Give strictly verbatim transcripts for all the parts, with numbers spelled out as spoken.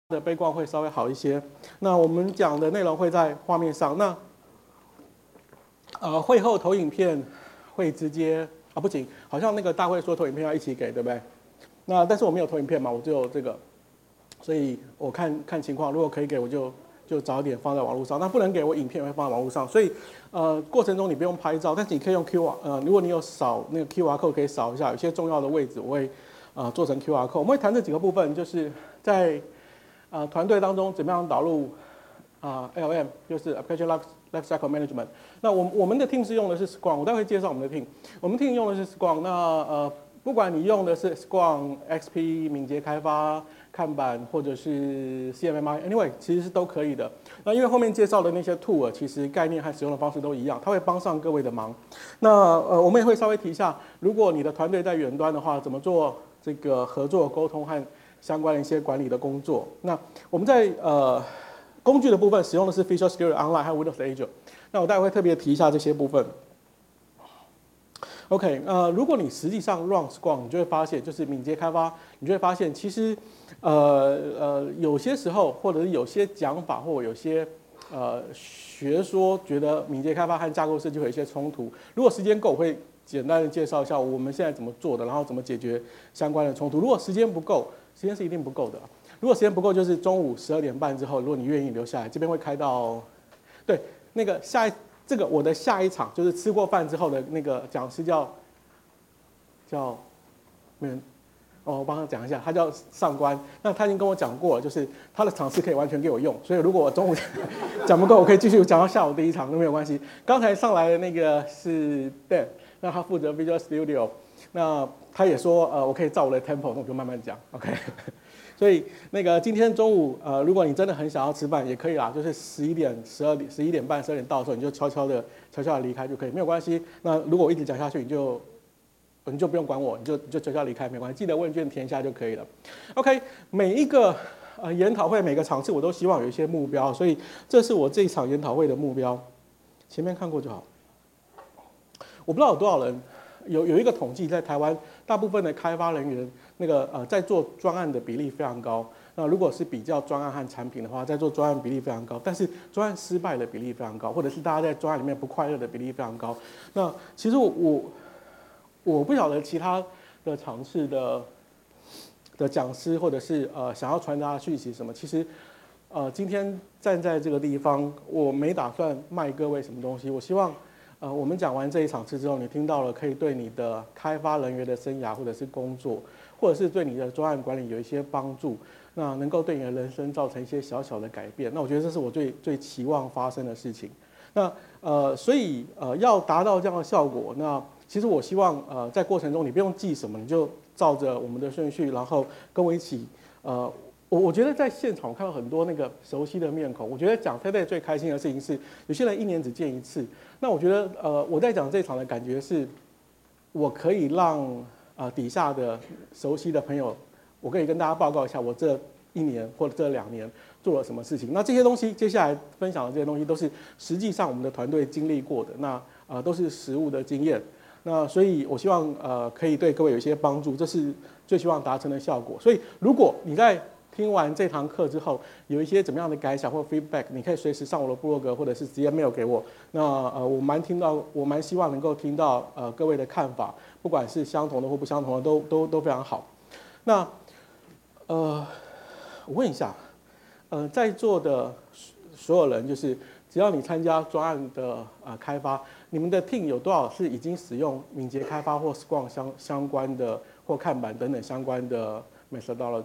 的背光会稍微好一些。那我们讲的内容会在画面上。那呃，会后投影片会直接啊，不行，好像那个大会说投影片要一起给，对不对？那但是我没有投影片嘛，我只有这个，所以我看看情况，如果可以给我就就早点放在网络上。那不能给我影片会放在网络上，所以呃过程中你不用拍照，但是你可以用 Q R 呃，如果你有扫那个 Q R code 可以扫一下，有些重要的位置我会呃做成 Q R code。我们会谈这几个部分，就是在呃，团队当中怎么样导入啊、呃、L M， 就是 Application Life Life Cycle Management。那我我们的 team 是用的是 Scrum， 我待会介绍我们的 team。我们 team 用的是 Scrum， 那呃，不管你用的是 Scrum、X P、敏捷开发、看板或者是 C M M I，anyway 其实是都可以的。那因为后面介绍的那些 tool， 其实概念和使用的方式都一样，它会帮上各位的忙。那呃，我们也会稍微提一下，如果你的团队在远端的话，怎么做这个合作沟通和相关的一些管理的工作。那我们在呃工具的部分使用的是 Visual Studio Online 和 Windows Azure。那我待会会特别提一下这些部分。OK， 呃，如果你实际上 run Scrum， 你就会发现，就是敏捷开发，你就会发现，其实呃呃有些时候，或者是有些讲法，或有些呃学说，觉得敏捷开发和架构设计会有一些冲突。如果时间够，我会简单的介绍一下我们现在怎么做的，然后怎么解决相关的冲突。如果时间不够，时间是一定不够的。如果时间不够，就是中午十二点半之后，如果你愿意留下来，这边会开到，对，那个下一这个我的下一场就是吃过饭之后的那个讲师叫叫没人哦，我帮他讲一下，他叫上官。那他已经跟我讲过了，就是他的场次可以完全给我用，所以如果我中午讲不够，我可以继续讲到下午第一场都没有关系。刚才上来的那个是 Dan， 那他负责 Visual Studio， 那他也说呃我可以照我的 tempo， 那我就慢慢讲 ，OK。所以那个今天中午，呃，如果你真的很想要吃饭，也可以啦，就是十一点、十二点、十一点半、十二点到的时候，你就悄悄的、悄悄的离开就可以，没有关系。那如果我一直讲下去，你就你就不用管我，你就你就悄悄离开，没关系。记得问卷填一下就可以了。OK， 每一个呃研讨会每个场次我都希望有一些目标，所以这是我这一场研讨会的目标。前面看过就好。我不知道有多少人。有有一个统计，在台湾大部分的开发人员，那个呃在做专案的比例非常高。那如果是比较专案和产品的话，在做专案比例非常高，但是专案失败的比例非常高，或者是大家在专案里面不快乐的比例非常高。那其实我我我不晓得其他的场次的的讲师或者是呃想要传达的讯息什么，其实呃今天站在这个地方，我没打算卖各位什么东西，我希望。呃，我们讲完这一场次之后，你听到了可以对你的开发人员的生涯，或者是工作，或者是对你的专案管理有一些帮助，那能够对你的人生造成一些小小的改变，那我觉得这是我最最期望发生的事情。那呃，所以呃，要达到这样的效果，那其实我希望呃，在过程中你不用记什么，你就照着我们的顺序，然后跟我一起呃。我我觉得在现场我看到很多那个熟悉的面孔。我觉得讲 TED 最开心的事情是，有些人一年只见一次。那我觉得呃我在讲这场的感觉是，我可以让呃底下的熟悉的朋友，我可以跟大家报告一下我这一年或者这两年做了什么事情。那这些东西接下来分享的这些东西都是实际上我们的团队经历过的，那呃都是实务的经验。那所以我希望呃可以对各位有一些帮助，这是最希望达成的效果。所以如果你在听完这堂课之后，有一些怎么样的感想或 feedback， 你可以随时上我的部落格，或者是直接 mail 给我。那呃，我蛮听到，我蛮希望能够听到呃各位的看法，不管是相同的或不相同的，都都都非常好。那呃，我问一下，呃，在座的所有人，就是只要你参加专案的呃开发，你们的 team 有多少是已经使用敏捷开发或 Scrum 相相关的或看板等等相关的 methodology？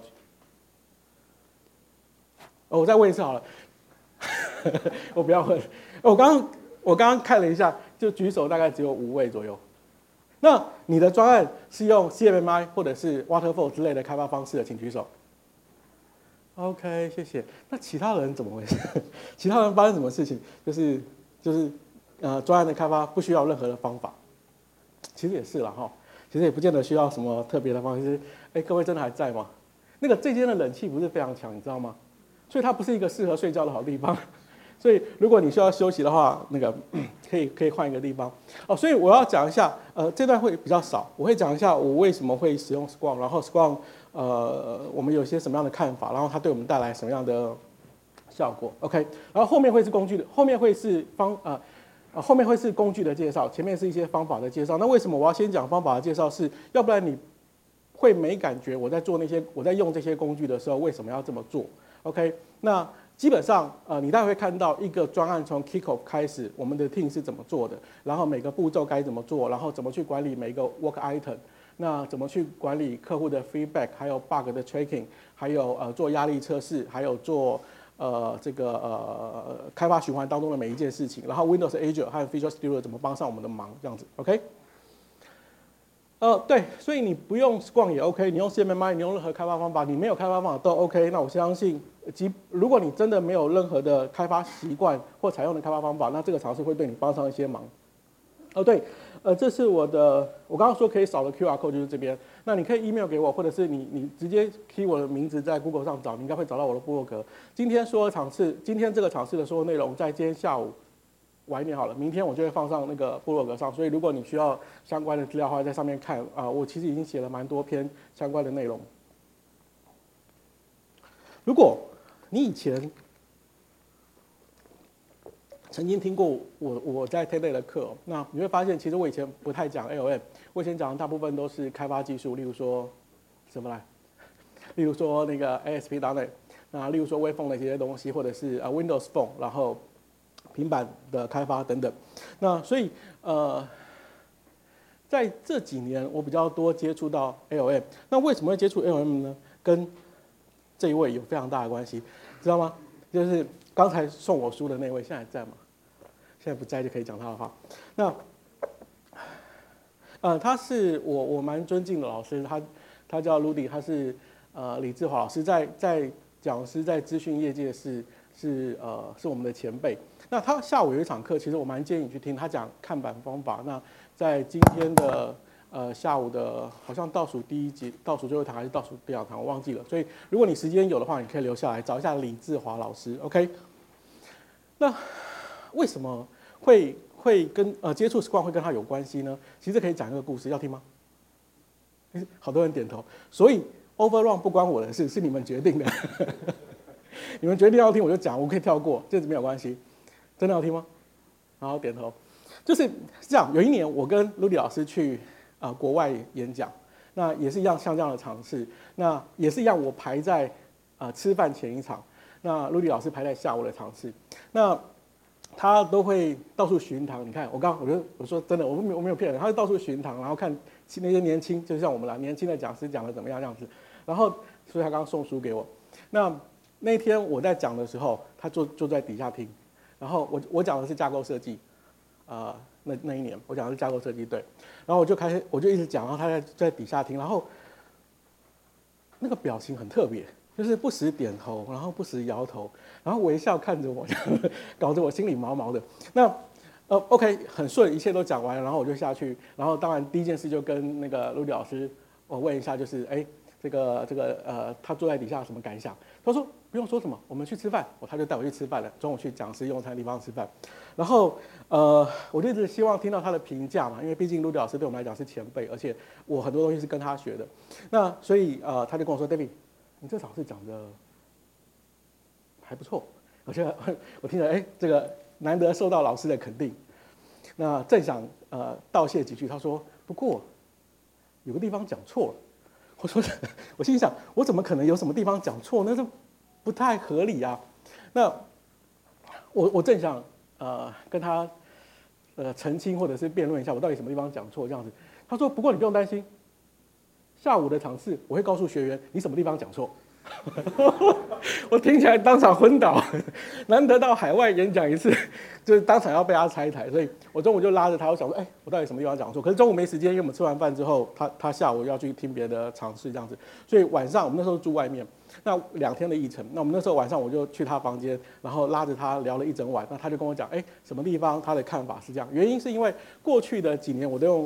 哦，我再问一次好了，我不要问。我刚刚我刚刚看了一下，就举手大概只有五位左右。那你的专案是用 C M M I 或者是 Waterfall 之类的开发方式的，请举手。OK， 谢谢。那其他人怎么回事？其他人发生什么事情？就是就是呃，专案的开发不需要任何的方法。其实也是啦哈，其实也不见得需要什么特别的方式。哎，各位真的还在吗？那个这间的冷气不是非常强，你知道吗？所以它不是一个适合睡觉的好地方， 所以如果你需要休息的话，那个可以可以换一个地方哦。所以我要讲一下，呃，这段会比较少，我会讲一下我为什么会使用 Scrum， 然后 Scrum 呃我们有些什么样的看法，然后它对我们带来什么样的效果。OK， 然后后面会是工具的，后面会是方呃呃后面会是工具的介绍，前面是一些方法的介绍。那为什么我要先讲方法的介绍是？要不然你会没感觉我在做那些我在用这些工具的时候为什么要这么做 ？OK， 那基本上呃你大概会看到一个专案从 kick off 开始，我们的 team 是怎么做的，然后每个步骤该怎么做，然后怎么去管理每个 work item， 那怎么去管理客户的 feedback， 还有 bug 的 tracking， 还有呃做压力测试，还有做呃这个呃开发循环当中的每一件事情，然后 Windows Azure 还有 Visual Studio 怎么帮上我们的忙，这样子 ，OK。呃，对，所以你不用 Scrum 也 OK， 你用 C M M I， 你用任何开发方法，你没有开发方法都 OK。那我相信，即如果你真的没有任何的开发习惯或采用的开发方法，那这个尝试会对你帮上一些忙。哦，对，呃，这是我的，我刚刚说可以扫的 Q R code 就是这边。那你可以 email 给我，或者是你你直接 key 我的名字在 Google 上找，你应该会找到我的部落格。今天所有场次，今天这个场次的所有内容，在今天下午。晚一点好了，明天我就会放上那个部落格上，所以如果你需要相关的资料的话，在上面看啊、呃，我其实已经写了蛮多篇相关的内容。如果你以前曾经听过我我在 TED 的课，那你会发现，其实我以前不太讲 A L M， 我以前讲的大部分都是开发技术，例如说什么来，例如说那个 A S P dot net， 那例如说微风的一些东西，或者是呃 Windows Phone， 然后平板的开发等等，那所以呃，在这几年我比较多接触到 A L M， 那为什么会接触 A L M 呢？跟这一位有非常大的关系，知道吗？就是刚才送我书的那位，现在还在吗？现在不在就可以讲他的话。那呃，他是我我蛮尊敬的老师，他他叫 Rudy， 他是呃李志华老师，在在讲师在资讯业界是是呃是我们的前辈。那他下午有一场课，其实我蛮建议你去听，他讲看板方法。那在今天的呃下午的，好像倒数第一节、倒数最后一堂还是倒数第二堂，我忘记了。所以如果你时间有的话，你可以留下来找一下李志华老师 ，OK？ 那为什么会会跟呃接触 Scrum 会跟他有关系呢？其实可以讲一个故事，要听吗？好多人点头。所以 Overrun 不关我的事，是你们决定的。你们决定要听我就讲，我可以跳过，这没有关系。真的要听吗？然后点头。就是这样，有一年我跟 Rudy 老师去啊、呃、国外演讲，那也是一样像这样的场次，那也是一样我排在啊、呃、吃饭前一场，那 Rudy 老师排在下午的场次，那他都会到处巡堂。你看，我刚我就我说真的，我没有我没有骗人，他就到处巡堂，然后看那些年轻，就像我们啦，年轻的讲师讲的怎么样这样子，然后所以他刚刚送书给我。那那天我在讲的时候，他就就在底下听。然后我我讲的是架构设计，呃，那那一年我讲的是架构设计，对。然后我就开始我就一直讲，然后他在在底下听，然后那个表情很特别，就是不时点头，然后不时摇头，然后微笑看着我，搞得我心里毛毛的。那呃 OK 很顺，一切都讲完了，然后我就下去，然后当然第一件事就跟那个Rudy老师我问一下，就是哎这个这个呃他坐在底下什么感想？他说不用说什么，我们去吃饭，他就带我去吃饭了。中午去讲师用餐的地方吃饭，然后呃，我就一直希望听到他的评价嘛，因为毕竟Rudy老师对我们来讲是前辈，而且我很多东西是跟他学的。那所以呃，他就跟我说 ，David， 你这场是讲的还不错，而且我听了，哎，这个难得受到老师的肯定。那正想呃道谢几句，他说不过有个地方讲错了。我说，我心想，我怎么可能有什么地方讲错？那是不太合理啊。那我我正想呃跟他呃澄清或者是辩论一下，我到底什么地方讲错这样子。他说，不过你不用担心，下午的场次我会告诉学员你什么地方讲错。我听起来当场昏倒，难得到海外演讲一次，就是当场要被他拆台，所以我中午就拉着他，我想说，哎、欸，我到底什么地方讲错？可是中午没时间，因为我们吃完饭之后，他他下午要去听别的场次这样子，所以晚上我们那时候住外面，那两天的议程，那我们那时候晚上我就去他房间，然后拉着他聊了一整晚，那他就跟我讲，哎、欸，什么地方他的看法是这样，原因是因为过去的几年我都用。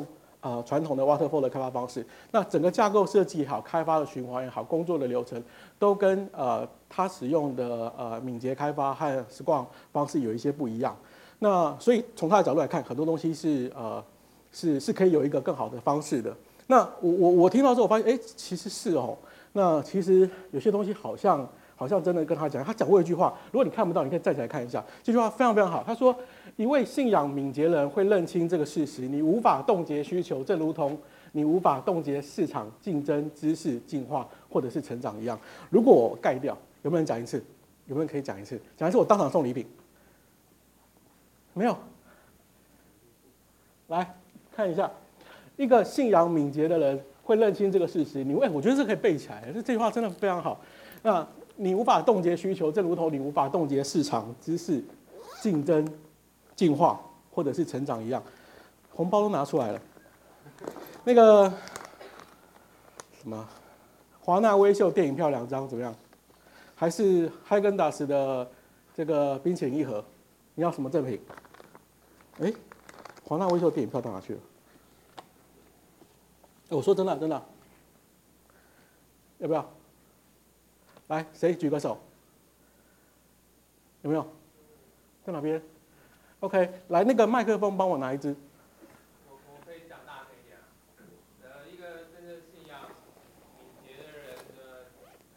呃传统的 waterfall 的开发方式。那整个架构设计也好，开发的循环也好，工作的流程都跟呃它使用的呃敏捷开发和 Scrum 方式有一些不一样。那所以从它的角度来看，很多东西是呃是是可以有一个更好的方式的。那我我我听到之后，我发现哎，其实是哦。那其实有些东西好像好像真的跟他讲，他讲过一句话，如果你看不到，你可以站起来看一下。这句话非常非常好，他说：“一位信仰敏捷人会认清这个事实，你无法冻结需求，正如同你无法冻结市场竞争、知识进化或者是成长一样。”如果我盖掉，有没有人讲一次？有没有人可以讲一次？讲一次，我当场送礼品。没有？来看一下，一个信仰敏捷的人会认清这个事实。你哎，我觉得这可以背起来，这这句话真的非常好。那你无法冻结需求，正如同你无法冻结市场、知识、竞争、进化或者是成长一样。红包都拿出来了，那个什么华纳威秀电影票两张怎么样？还是海根达斯的这个冰淇淋一盒？你要什么赠品？哎，华纳威秀电影票到哪去了？我说真的，真的，要不要？来，谁举个手？有没有？在哪边 ？OK， 来，那个麦克风帮我拿一支。 我我可以讲大声一点啊。呃，一个真正信仰敏捷的人呢，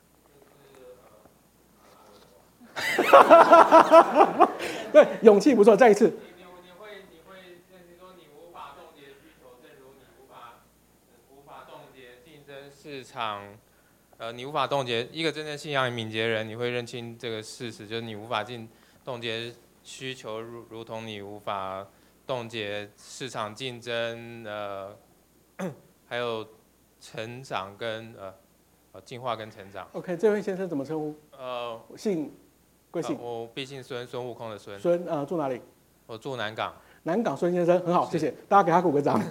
就是呃， 对，勇气不错，再一次。 你你你会你会认识说你无法冻结需求，正如你无法无法冻结竞争市场。呃，你无法冻结一个真正信仰敏捷的人，你会认清这个事实，就是你无法进冻结需求，如如同你无法冻结市场竞争，呃，还有成长跟呃呃进化跟成长。 OK， 这位先生怎么称呼？ 呃， 姓贵姓？ 呃、我毕姓孙，孙悟空的孙。 孙呃，住哪里？ 我住南港。 南港孙先生很好，谢谢，大家给他鼓个掌。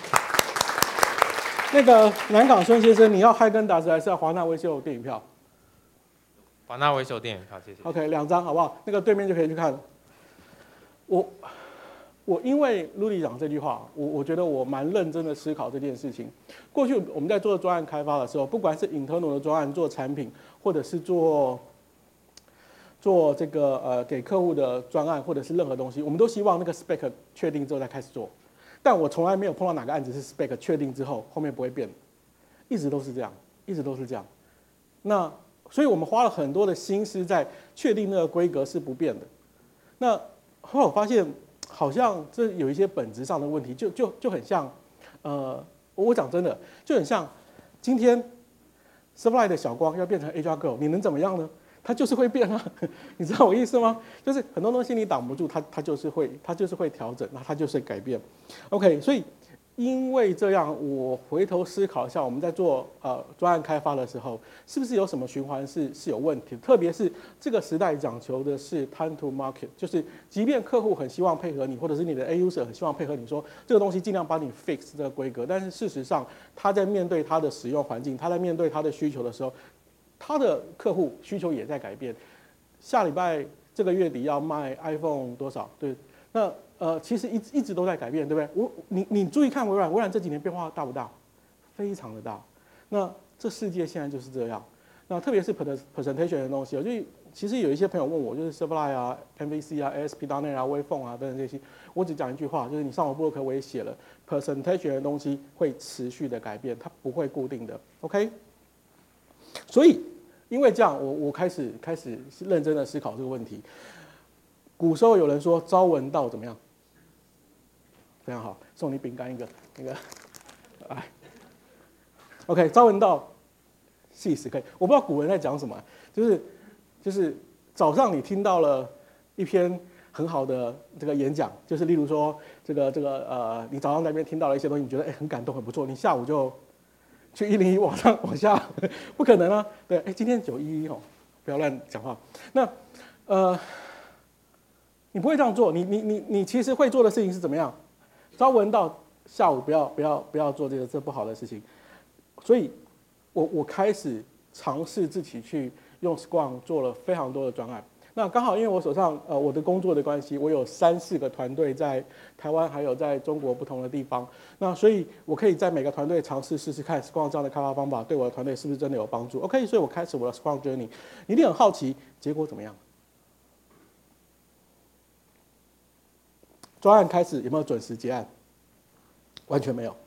那个南港孙先生，你要海根达斯还是要华纳威秀电影票？ 华纳威秀电影票，谢谢。 OK， 两张好不好？那个对面就可以去看。我我因为陆里讲这句话，我我觉得我蛮认真的思考这件事情。过去我们在做专案开发的时候，不管是 internal 的专案做产品，或者是做做这个呃给客户的专案，或者是任何东西，我们都希望那个 spec 确定之后再开始做。但我从来没有碰到哪个案子是 spec 确定之后后面不会变，一直都是这样，一直都是这样。那所以我们花了很多的心思在确定那个规格是不变的。那后来我发现，好像这有一些本质上的问题，就就就很像，呃，我讲真的，就很像今天 Sublime 的小光要变成 H R Girl， 你能怎么样呢？它就是会变啊，你知道我意思吗？就是很多东西你挡不住，它它就是会它就是会调整，那它就是改变。OK， 所以因为这样，我回头思考一下，我们在做呃专案开发的时候，是不是有什么循环是是有问题的？特别是这个时代讲求的是 time to market， 就是即便客户很希望配合你，或者是你的 A user 很希望配合你说这个东西尽量帮你 fix 这个规格，但是事实上他在面对他的使用环境，他在面对他的需求的时候，他的客户需求也在改变。下礼拜这个月底要卖 iPhone 多少？对，那呃其实一一直都在改变，对不对？我你你注意看微软，微软这几年变化大不大？非常的大。那这世界现在就是这样。那特别是 presentation 的东西，就其实有一些朋友问我，就是 Sublime 啊、M V C 啊、A S P dot net 啊、Waveform 啊等等这些，我只讲一句话，就是你上我部落格我也写了 ，presentation 的东西会持续的改变，它不会固定的 ，OK？ 所以因为这样，我我开始开始认真的思考这个问题。古时候有人说朝闻道怎么样？非常好，送你饼干一个，那个，哎 ，OK， 朝闻道，夕死可以。我不知道古人在讲什么，就是就是早上你听到了一篇很好的这个演讲，就是例如说这个这个呃，你早上在那边听到了一些东西，你觉得哎很感动很不错，你下午就去一零一往上往下，不可能啊。对，哎，今天九一一哦，不要乱讲话。那呃，你不会这样做，你你你你其实会做的事情是怎么样？朝闻道，下午不要不要不要做这个这不好的事情。所以我我开始尝试自己去用 Scrum 做了非常多的专案。 那刚好因为我手上呃我的工作的关系，我有三四个团队在台湾，还有在中国不同的地方。那所以我可以在每个团队尝试试试看 Scrum 这样的开发方法对我的团队是不是真的有帮助。OK， 所以我开始我的 Scrum Journey， 你一定很好奇结果怎么样？专案开始有没有准时结案？完全没有。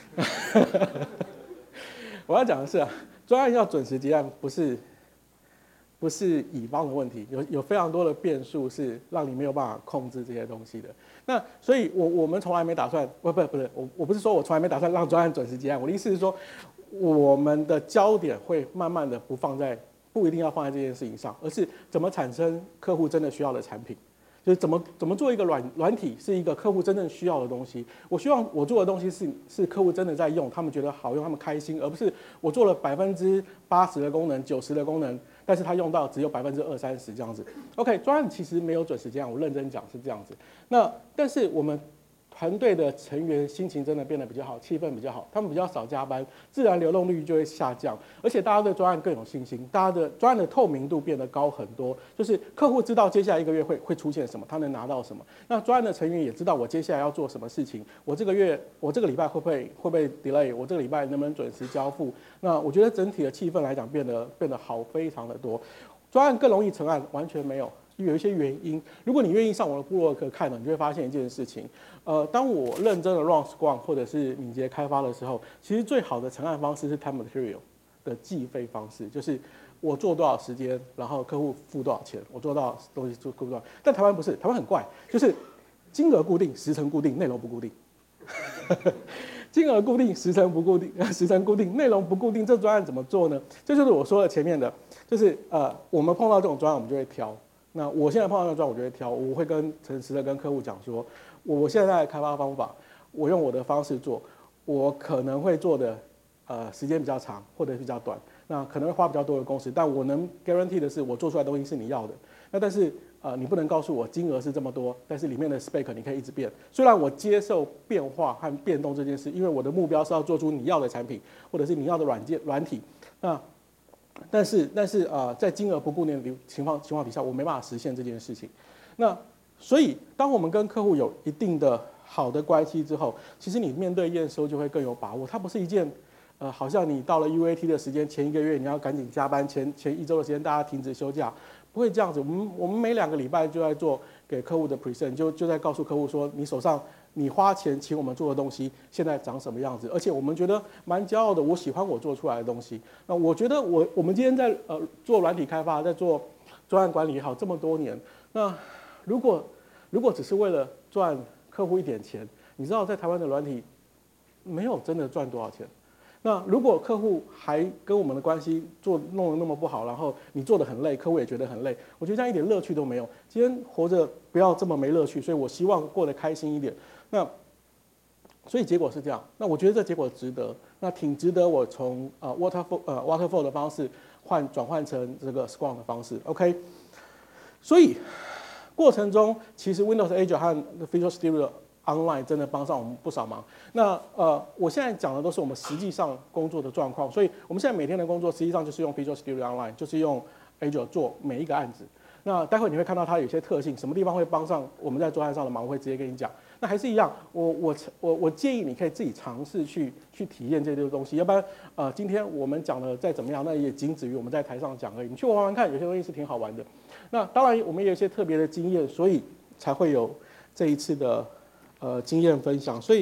我要讲的是啊，专案要准时结案，不是不是乙方的问题，有有非常多的变数是让你没有办法控制这些东西的。那所以我，我们从来没打算，不不不是我我不是说我从来没打算让专案准时结案，我的意思是说，我们的焦点会慢慢的不放在，不一定要放在这件事情上，而是怎么产生客户真的需要的产品。就是怎么怎么做一个软软体是一个客户真正需要的东西。我希望我做的东西是是客户真的在用，他们觉得好用，他们开心，而不是我做了百分之八十的功能、九十的功能，但是他用到只有百分之二三十这样子。OK， 专案其实没有准时这样，我认真讲是这样子。那但是我们团队的成员心情真的变得比较好，气氛比较好，他们比较少加班，自然流动率就会下降，而且大家对专案更有信心，大家的专案的透明度变得高很多，就是客户知道接下来一个月会会出现什么，他能拿到什么，那专案的成员也知道我接下来要做什么事情，我这个月我这个礼拜会不会会不会 delay， 我这个礼拜能不能准时交付？那我觉得整体的气氛来讲变得变得好非常的多，专案更容易成案，完全没有。有一些原因，如果你愿意上我的部落格看了，你就会发现一件事情。呃，当我认真的 run Scrum 或者是敏捷开发的时候，其实最好的成案方式是 time material 的计费方式，就是我做多少时间，然后客户付多少钱，我做到东西做付多少。但台湾不是，台湾很怪，就是金额固定，时程固定，内容不固定。金额固定，时程不固定，时程固定，内容不固定，这专案怎么做呢？这就是我说的前面的，就是呃，我们碰到这种专案，我们就会挑。那我现在碰到那个专案，我就会挑，我会跟诚实的跟客户讲说，我现在的开发方法，我用我的方式做，我可能会做的呃时间比较长，或者比较短，那可能会花比较多的工时，但我能 guarantee 的是，我做出来的东西是你要的。那但是呃，你不能告诉我金额是这么多，但是里面的 spec 你可以一直变。虽然我接受变化和变动这件事，因为我的目标是要做出你要的产品，或者是你要的软件软体，那。但是，但是呃，在金额不固定的情况情况底下，我没办法实现这件事情。那所以，当我们跟客户有一定的好的关系之后，其实你面对验收就会更有把握。它不是一件呃，好像你到了 U A T 的时间，前一个月你要赶紧加班，前前一周的时间大家停止休假，不会这样子。我们我们每两个礼拜就在做给客户的 present， 就就在告诉客户说，你手上。你花钱请我们做的东西现在长什么样子？而且我们觉得蛮骄傲的，我喜欢我做出来的东西。那我觉得我我们今天在呃做软体开发，在做专案管理也好，这么多年，那如果如果只是为了赚客户一点钱，你知道在台湾的软体没有真的赚多少钱。那如果客户还跟我们的关系做弄得那么不好，然后你做得很累，客户也觉得很累，我觉得这样一点乐趣都没有。今天活着不要这么没乐趣，所以我希望过得开心一点。那所以结果是这样，那我觉得这结果值得，那挺值得我从呃 waterfall 呃 waterfall 的方式换转换成这个 Scrum 的方式 ，OK。所以过程中其实 Windows Azure 和 Visual Studio Online 真的帮上我们不少忙。那呃，我现在讲的都是我们实际上工作的状况，所以我们现在每天的工作实际上就是用 Visual Studio Online， 就是用 Azure 做每一个案子。那待会你会看到它有些特性，什么地方会帮上我们在专案上的忙，我会直接跟你讲。那还是一样，我我我我建议你可以自己尝试去去体验这些东西，要不然呃，今天我们讲的再怎么样，那也仅止于我们在台上讲而已。你去玩玩看，有些东西是挺好玩的。那当然我们也有一些特别的经验，所以才会有这一次的呃经验分享。所以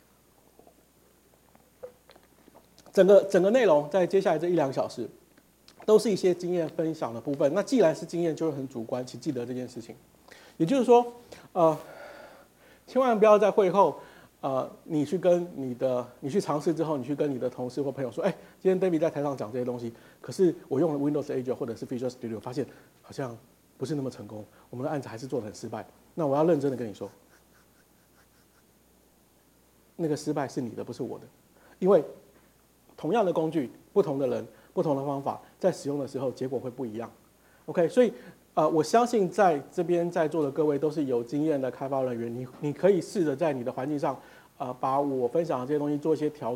整个整个内容在接下来这一两个小时，都是一些经验分享的部分。那既然是经验，就会很主观，请记得这件事情。也就是说，呃。千万不要在会后，呃，你去跟你的，你去尝试之后，你去跟你的同事或朋友说，哎，今天 David 在台上讲这些东西，可是我用了 Windows Azure 或者是 Visual Studio， 发现好像不是那么成功，我们的案子还是做得很失败。那我要认真的跟你说，那个失败是你的，不是我的，因为同样的工具，不同的人，不同的方法，在使用的时候，结果会不一样。OK， 所以。呃，我相信在这边在座的各位都是有经验的开发人员，你你可以试着在你的环境上，呃，把我分享的这些东西做一些调整，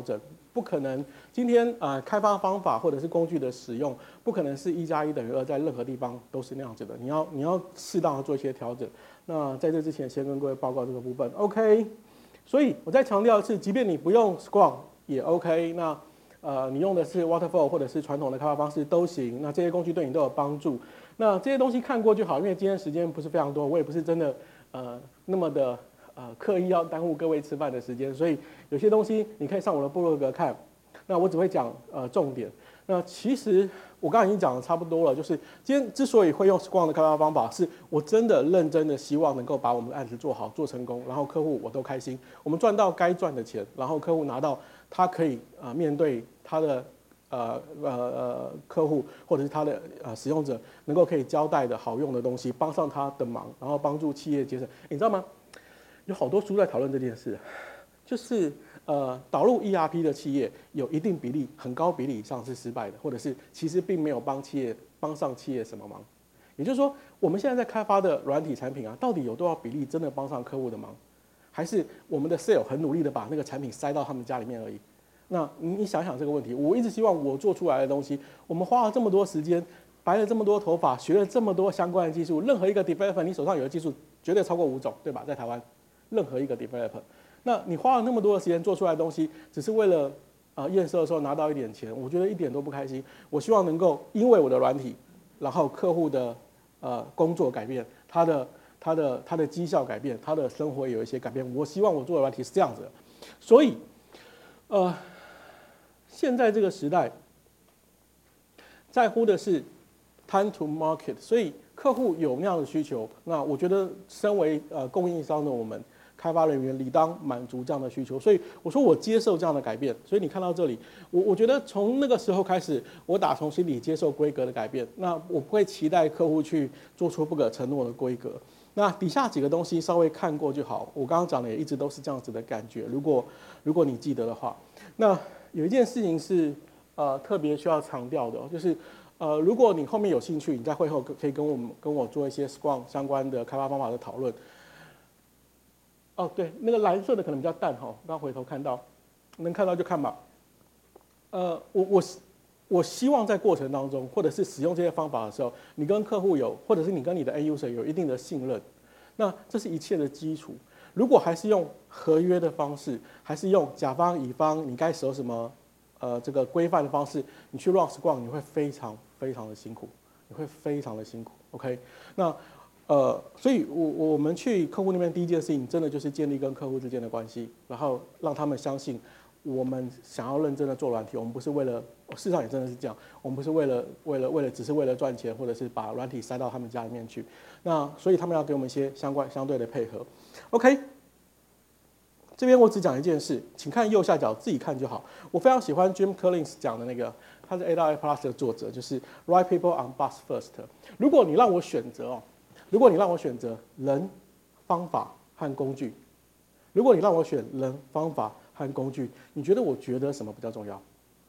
不可能今天呃开发方法或者是工具的使用，不可能是一加一等于二，在任何地方都是那样子的。你要你要适当的做一些调整。那在这之前，先跟各位报告这个部分 ，OK。所以我再强调一次，即便你不用 Scrum 也 OK。那呃你用的是 Waterfall 或者是传统的开发方式都行。那这些工具对你都有帮助。那这些东西看过就好，因为今天时间不是非常多，我也不是真的呃那么的。呃，刻意要耽误各位吃饭的时间，所以有些东西你可以上我的部落格看。那我只会讲呃重点。那其实我刚才已经讲的差不多了，就是今天之所以会用 Scrum 的开发方法，是我真的认真的希望能够把我们的案子做好、做成功，然后客户我都开心，我们赚到该赚的钱，然后客户拿到他可以呃面对他的呃呃呃客户或者是他的呃使用者能够可以交代的好用的东西，帮上他的忙，然后帮助企业节省。你知道吗？有好多书在讨论这件事，就是呃导入 E R P 的企业有一定比例、很高比例以上是失败的，或者是其实并没有帮企业帮上企业什么忙。也就是说，我们现在在开发的软体产品啊，到底有多少比例真的帮上客户的忙，还是我们的 sale 很努力的把那个产品塞到他们家里面而已？那你想想这个问题，我一直希望我做出来的东西，我们花了这么多时间，白了这么多头发，学了这么多相关的技术，任何一个 developer 你手上有的技术绝对超过五种，对吧？在台湾。任何一个 developer， 那你花了那么多的时间做出来的东西，只是为了呃验收的时候拿到一点钱，我觉得一点都不开心。我希望能够因为我的软体，然后客户的呃工作改变，他的他的他的绩效改变，他的生活也有一些改变。我希望我做的软体是这样子的，所以呃现在这个时代在乎的是 time to market， 所以客户有那样的需求，那我觉得身为呃供应商的我们。开发人员理当满足这样的需求，所以我说我接受这样的改变。所以你看到这里，我我觉得从那个时候开始，我打从心里接受规格的改变。那我不会期待客户去做出不可承诺的规格。那底下几个东西稍微看过就好。我刚刚讲的也一直都是这样子的感觉。如果如果你记得的话，那有一件事情是呃特别需要强调的，就是呃如果你后面有兴趣，你在会后可以跟我们跟我做一些 Scrum 相关的开发方法的讨论。哦，对，那个蓝色的可能比较淡哈，刚回头看到，能看到就看吧。呃，我我我希望在过程当中，或者是使用这些方法的时候，你跟客户有，或者是你跟你的 end user 有一定的信任，那这是一切的基础。如果还是用合约的方式，还是用甲方乙方你该守什么呃这个规范的方式，你去 run Scrum， 你会非常非常的辛苦，你会非常的辛苦。OK， 那。呃，所以我我们去客户那边第一件事情，真的就是建立跟客户之间的关系，然后让他们相信我们想要认真的做软体，我们不是为了，事实上也真的是这样，我们不是为了为了为了只是为了赚钱，或者是把软体塞到他们家里面去。那所以他们要给我们一些相关相对的配合。OK， 这边我只讲一件事，请看右下角自己看就好。我非常喜欢 Jim Collins 讲的那个，他是 A W S Plus 的作者，就是 Right People on Bus First。如果你让我选择哦。如果你让我选择人、方法和工具，如果你让我选人、方法和工具，你觉得我觉得什么比较重要？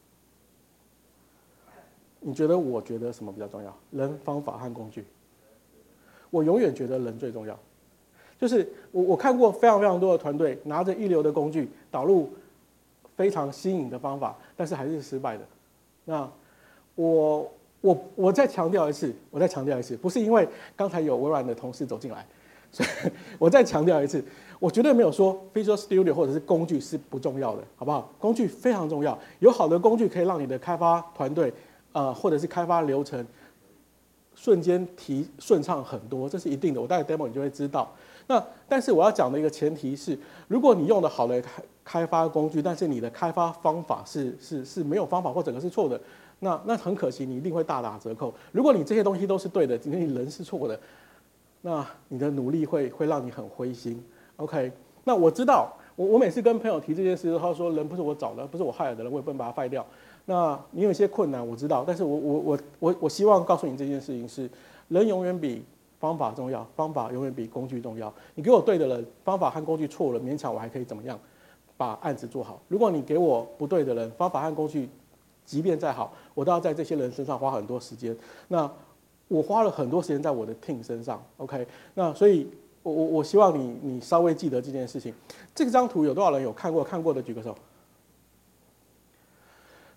你觉得我觉得什么比较重要？人、方法和工具？我永远觉得人最重要。就是我我看过非常非常多的团队拿着一流的工具导入非常新颖的方法，但是还是失败的。那我。我我再强调一次，我再强调一次，不是因为刚才有微软的同事走进来，所以我再强调一次，我绝对没有说 Visual Studio 或者是工具是不重要的，好不好？工具非常重要，有好的工具可以让你的开发团队，呃，或者是开发流程瞬间提顺畅很多，这是一定的。我待会 demo 你就会知道。那但是我要讲的一个前提是，如果你用的好的开开发工具，但是你的开发方法是是是没有方法或整个是错的。那那很可惜，你一定会大打折扣。如果你这些东西都是对的，今天你人是错的，那你的努力会会让你很灰心。OK， 那我知道，我我每次跟朋友提这件事，他说人不是我找的，不是我害的人，我也不能把它废掉。那你有一些困难，我知道，但是我我我我我希望告诉你这件事情是，人永远比方法重要，方法永远比工具重要。你给我对的人，方法和工具错了，勉强我还可以怎么样把案子做好。如果你给我不对的人，方法和工具即便再好，我都要在这些人身上花很多时间。那我花了很多时间在我的 team 身上 ，OK？ 那所以我，我我希望你你稍微记得这件事情。这张图有多少人有看过？看过的举个手。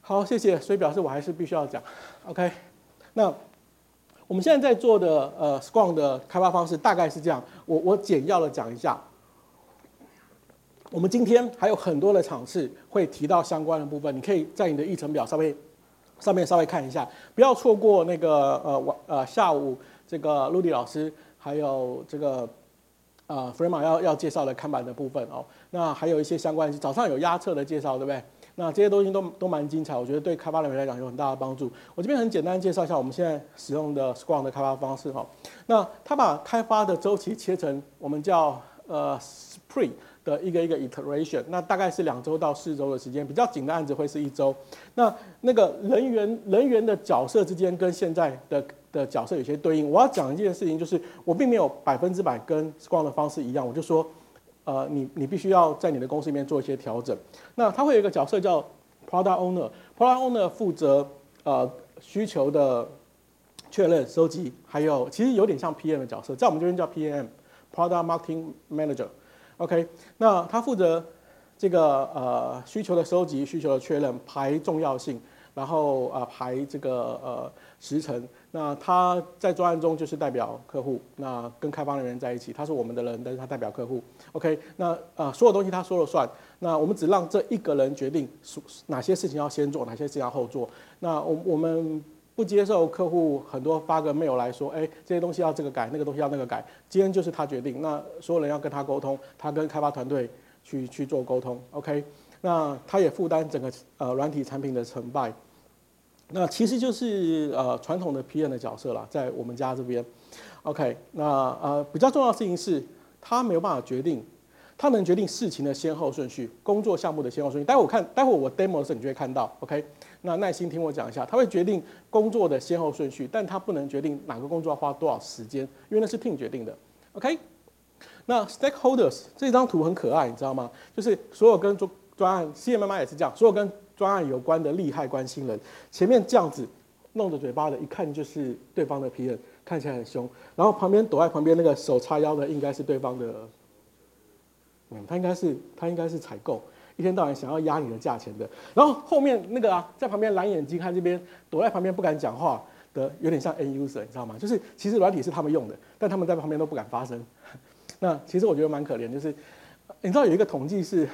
好，谢谢。所以表示我还是必须要讲 ，OK？ 那我们现在在做的呃 Scrum 的开发方式大概是这样，我我简要的讲一下。我们今天还有很多的场次会提到相关的部分，你可以在你的议程表上面上面稍微看一下，不要错过那个呃晚呃下午这个陆地老师还有这个呃 Frema 要要介绍的看板的部分哦。那还有一些相关，早上有压测的介绍，对不对？那这些东西都都蛮精彩，我觉得对开发人员来讲有很大的帮助。我这边很简单介绍一下我们现在使用的 Scrum 的开发方式哈。那它把开发的周期切成我们叫呃 Sprint 的一个一个 iteration， 那大概是两周到四周的时间，比较紧的案子会是一周。那那个人员人员的角色之间跟现在的的角色有些对应。我要讲一件事情，就是我并没有百分之百跟 Scrum 的方式一样，我就说。呃，你你必须要在你的公司里面做一些调整。那它会有一个角色叫 Product Owner，Product Owner 负责呃需求的确认、收集，还有其实有点像 P M 的角色，在我们这边叫 P M，Product Marketing Manager。OK， 那他负责这个呃需求的收集、需求的确认、排重要性，然后呃排这个呃时程。那他在专案中就是代表客户，那跟开发人员在一起，他是我们的人，但是他代表客户。OK， 那呃所有东西他说了算。那我们只让这一个人决定哪些事情要先做，哪些事情要后做。那我我们不接受客户很多发个 mail 来说，哎，这些东西要这个改，那个东西要那个改。今天就是他决定，那所有人要跟他沟通，他跟开发团队去去做沟通。OK， 那他也负担整个呃软体产品的成败。那其实就是呃传统的 P M 的角色啦，在我们家这边 ，OK， 那呃比较重要的事情是，他没有办法决定，他能决定事情的先后顺序，工作项目的先后顺序。待会我看，待会我 demo 的时候你就会看到 ，OK， 那耐心听我讲一下，他会决定工作的先后顺序，但他不能决定哪个工作要花多少时间，因为那是 team 决定的 ，OK。那 stakeholders 这张图很可爱，你知道吗？就是所有跟专专案 C M M I 也是这样，所有跟专案有关的利害关心人，前面这样子弄着嘴巴的，一看就是对方的 P M， 看起来很凶。然后旁边躲在旁边那个手叉腰的，应该是对方的，嗯，他应该是他应该是采购，一天到晚想要压你的价钱的。然后后面那个啊，在旁边蓝眼睛看这边，躲在旁边不敢讲话的，有点像 end user， 你知道吗？就是其实软体是他们用的，但他们在旁边都不敢发声。那其实我觉得蛮可怜，就是你知道有一个统计是。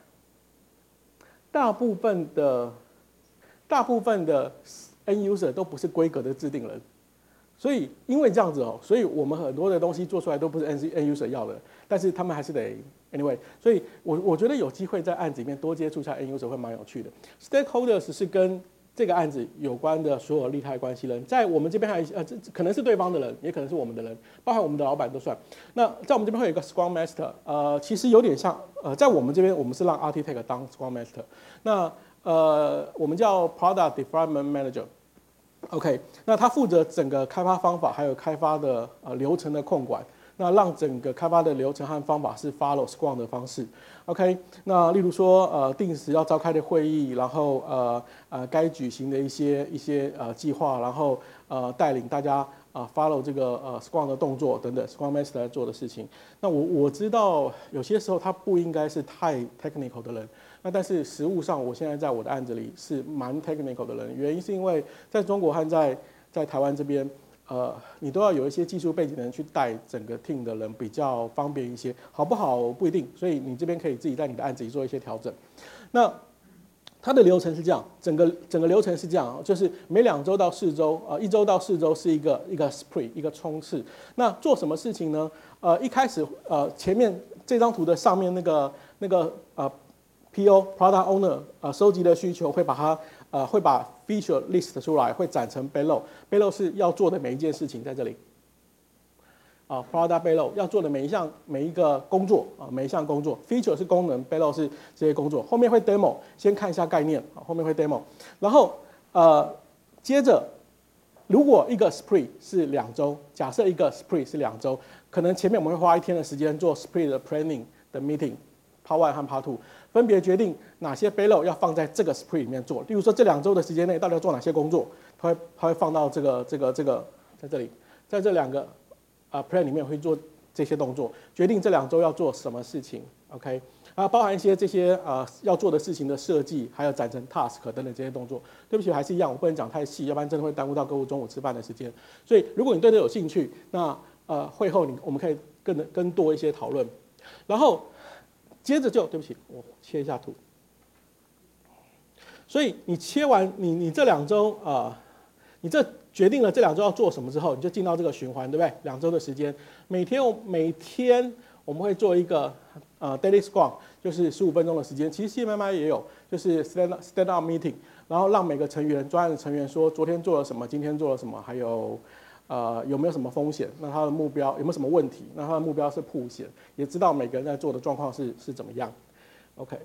大部分的大部分的 end user 都不是规格的制定人，所以因为这样子哦，所以我们很多的东西做出来都不是 end user 要的，但是他们还是得 anyway， 所以我我觉得有机会在案子里面多接触一下 end user 会蛮有趣的。Stakeholders 是跟这个案子有关的所有利害关系人，在我们这边还有呃，这可能是对方的人，也可能是我们的人，包含我们的老板都算。那在我们这边会有一个 Scrum Master， 呃，其实有点像呃，在我们这边我们是让 Architect 当 Scrum Master， 那呃，我们叫 Product Development Manager。OK， 那他负责整个开发方法还有开发的呃流程的控管。那让整个开发的流程和方法是 follow Scrum 的方式 ，OK。那例如说，呃，定时要召开的会议，然后呃呃该举行的一些一些呃计划，然后呃带领大家啊 follow 这个呃 Scrum 的动作等等 ，Scrum Master 来做的事情。那我我知道有些时候他不应该是太 technical 的人，那但是实务上，我现在在我的案子里是蛮 technical 的人，原因是因为在中国和在在台湾这边。呃，你都要有一些技术背景的人去带整个 team 的人比较方便一些，好不好不一定，所以你这边可以自己在你的案子里做一些调整。那它的流程是这样，整个整个流程是这样，就是每两周到四周，呃，一周到四周是一个一个 sprint 一个冲刺。那做什么事情呢？呃，一开始呃前面这张图的上面那个那个呃 P O Product Owner 呃收集的需求会把它呃会把 feature list 出来，会展成 below。below 是要做的每一件事情在这里。啊 ，product below 要做的每一项每一个工作啊，每一项工作 feature 是功能 ，below 是这些工作。后面会 demo， 先看一下概念啊，后面会 demo。然后呃，接着如果一个 sprint 是两周，假设一个 sprint 是两周，可能前面我们会花一天的时间做 sprint 的 planning 的 meeting。Part one 和 Part two 分别决定哪些 below 要放在这个 sprint 里面做。例如说，这两周的时间内到底要做哪些工作，它会它会放到这个这个这个在这里，在这两个啊、呃、plan 里面会做这些动作，决定这两周要做什么事情。OK， 啊，包含一些这些呃要做的事情的设计，还有展成 task 等等这些动作。对不起，还是一样，我不能讲太细，要不然真的会耽误到客户中午吃饭的时间。所以如果你对这有兴趣，那呃会后你我们可以更更多一些讨论。然后接着就对不起，我切一下图。所以你切完你你这两周啊、呃，你这决定了这两周要做什么之后，你就进到这个循环，对不对？两周的时间，每天每天我们会做一个呃 daily scrum， 就是十五分钟的时间。其实 C M M I 也有，就是 stand stand up meeting， 然后让每个成员专案的成员说昨天做了什么，今天做了什么，还有呃有没有什么风险？那他的目标有没有什么问题？那他的目标是曝险，也知道每个人在做的状况是是怎么样。OK。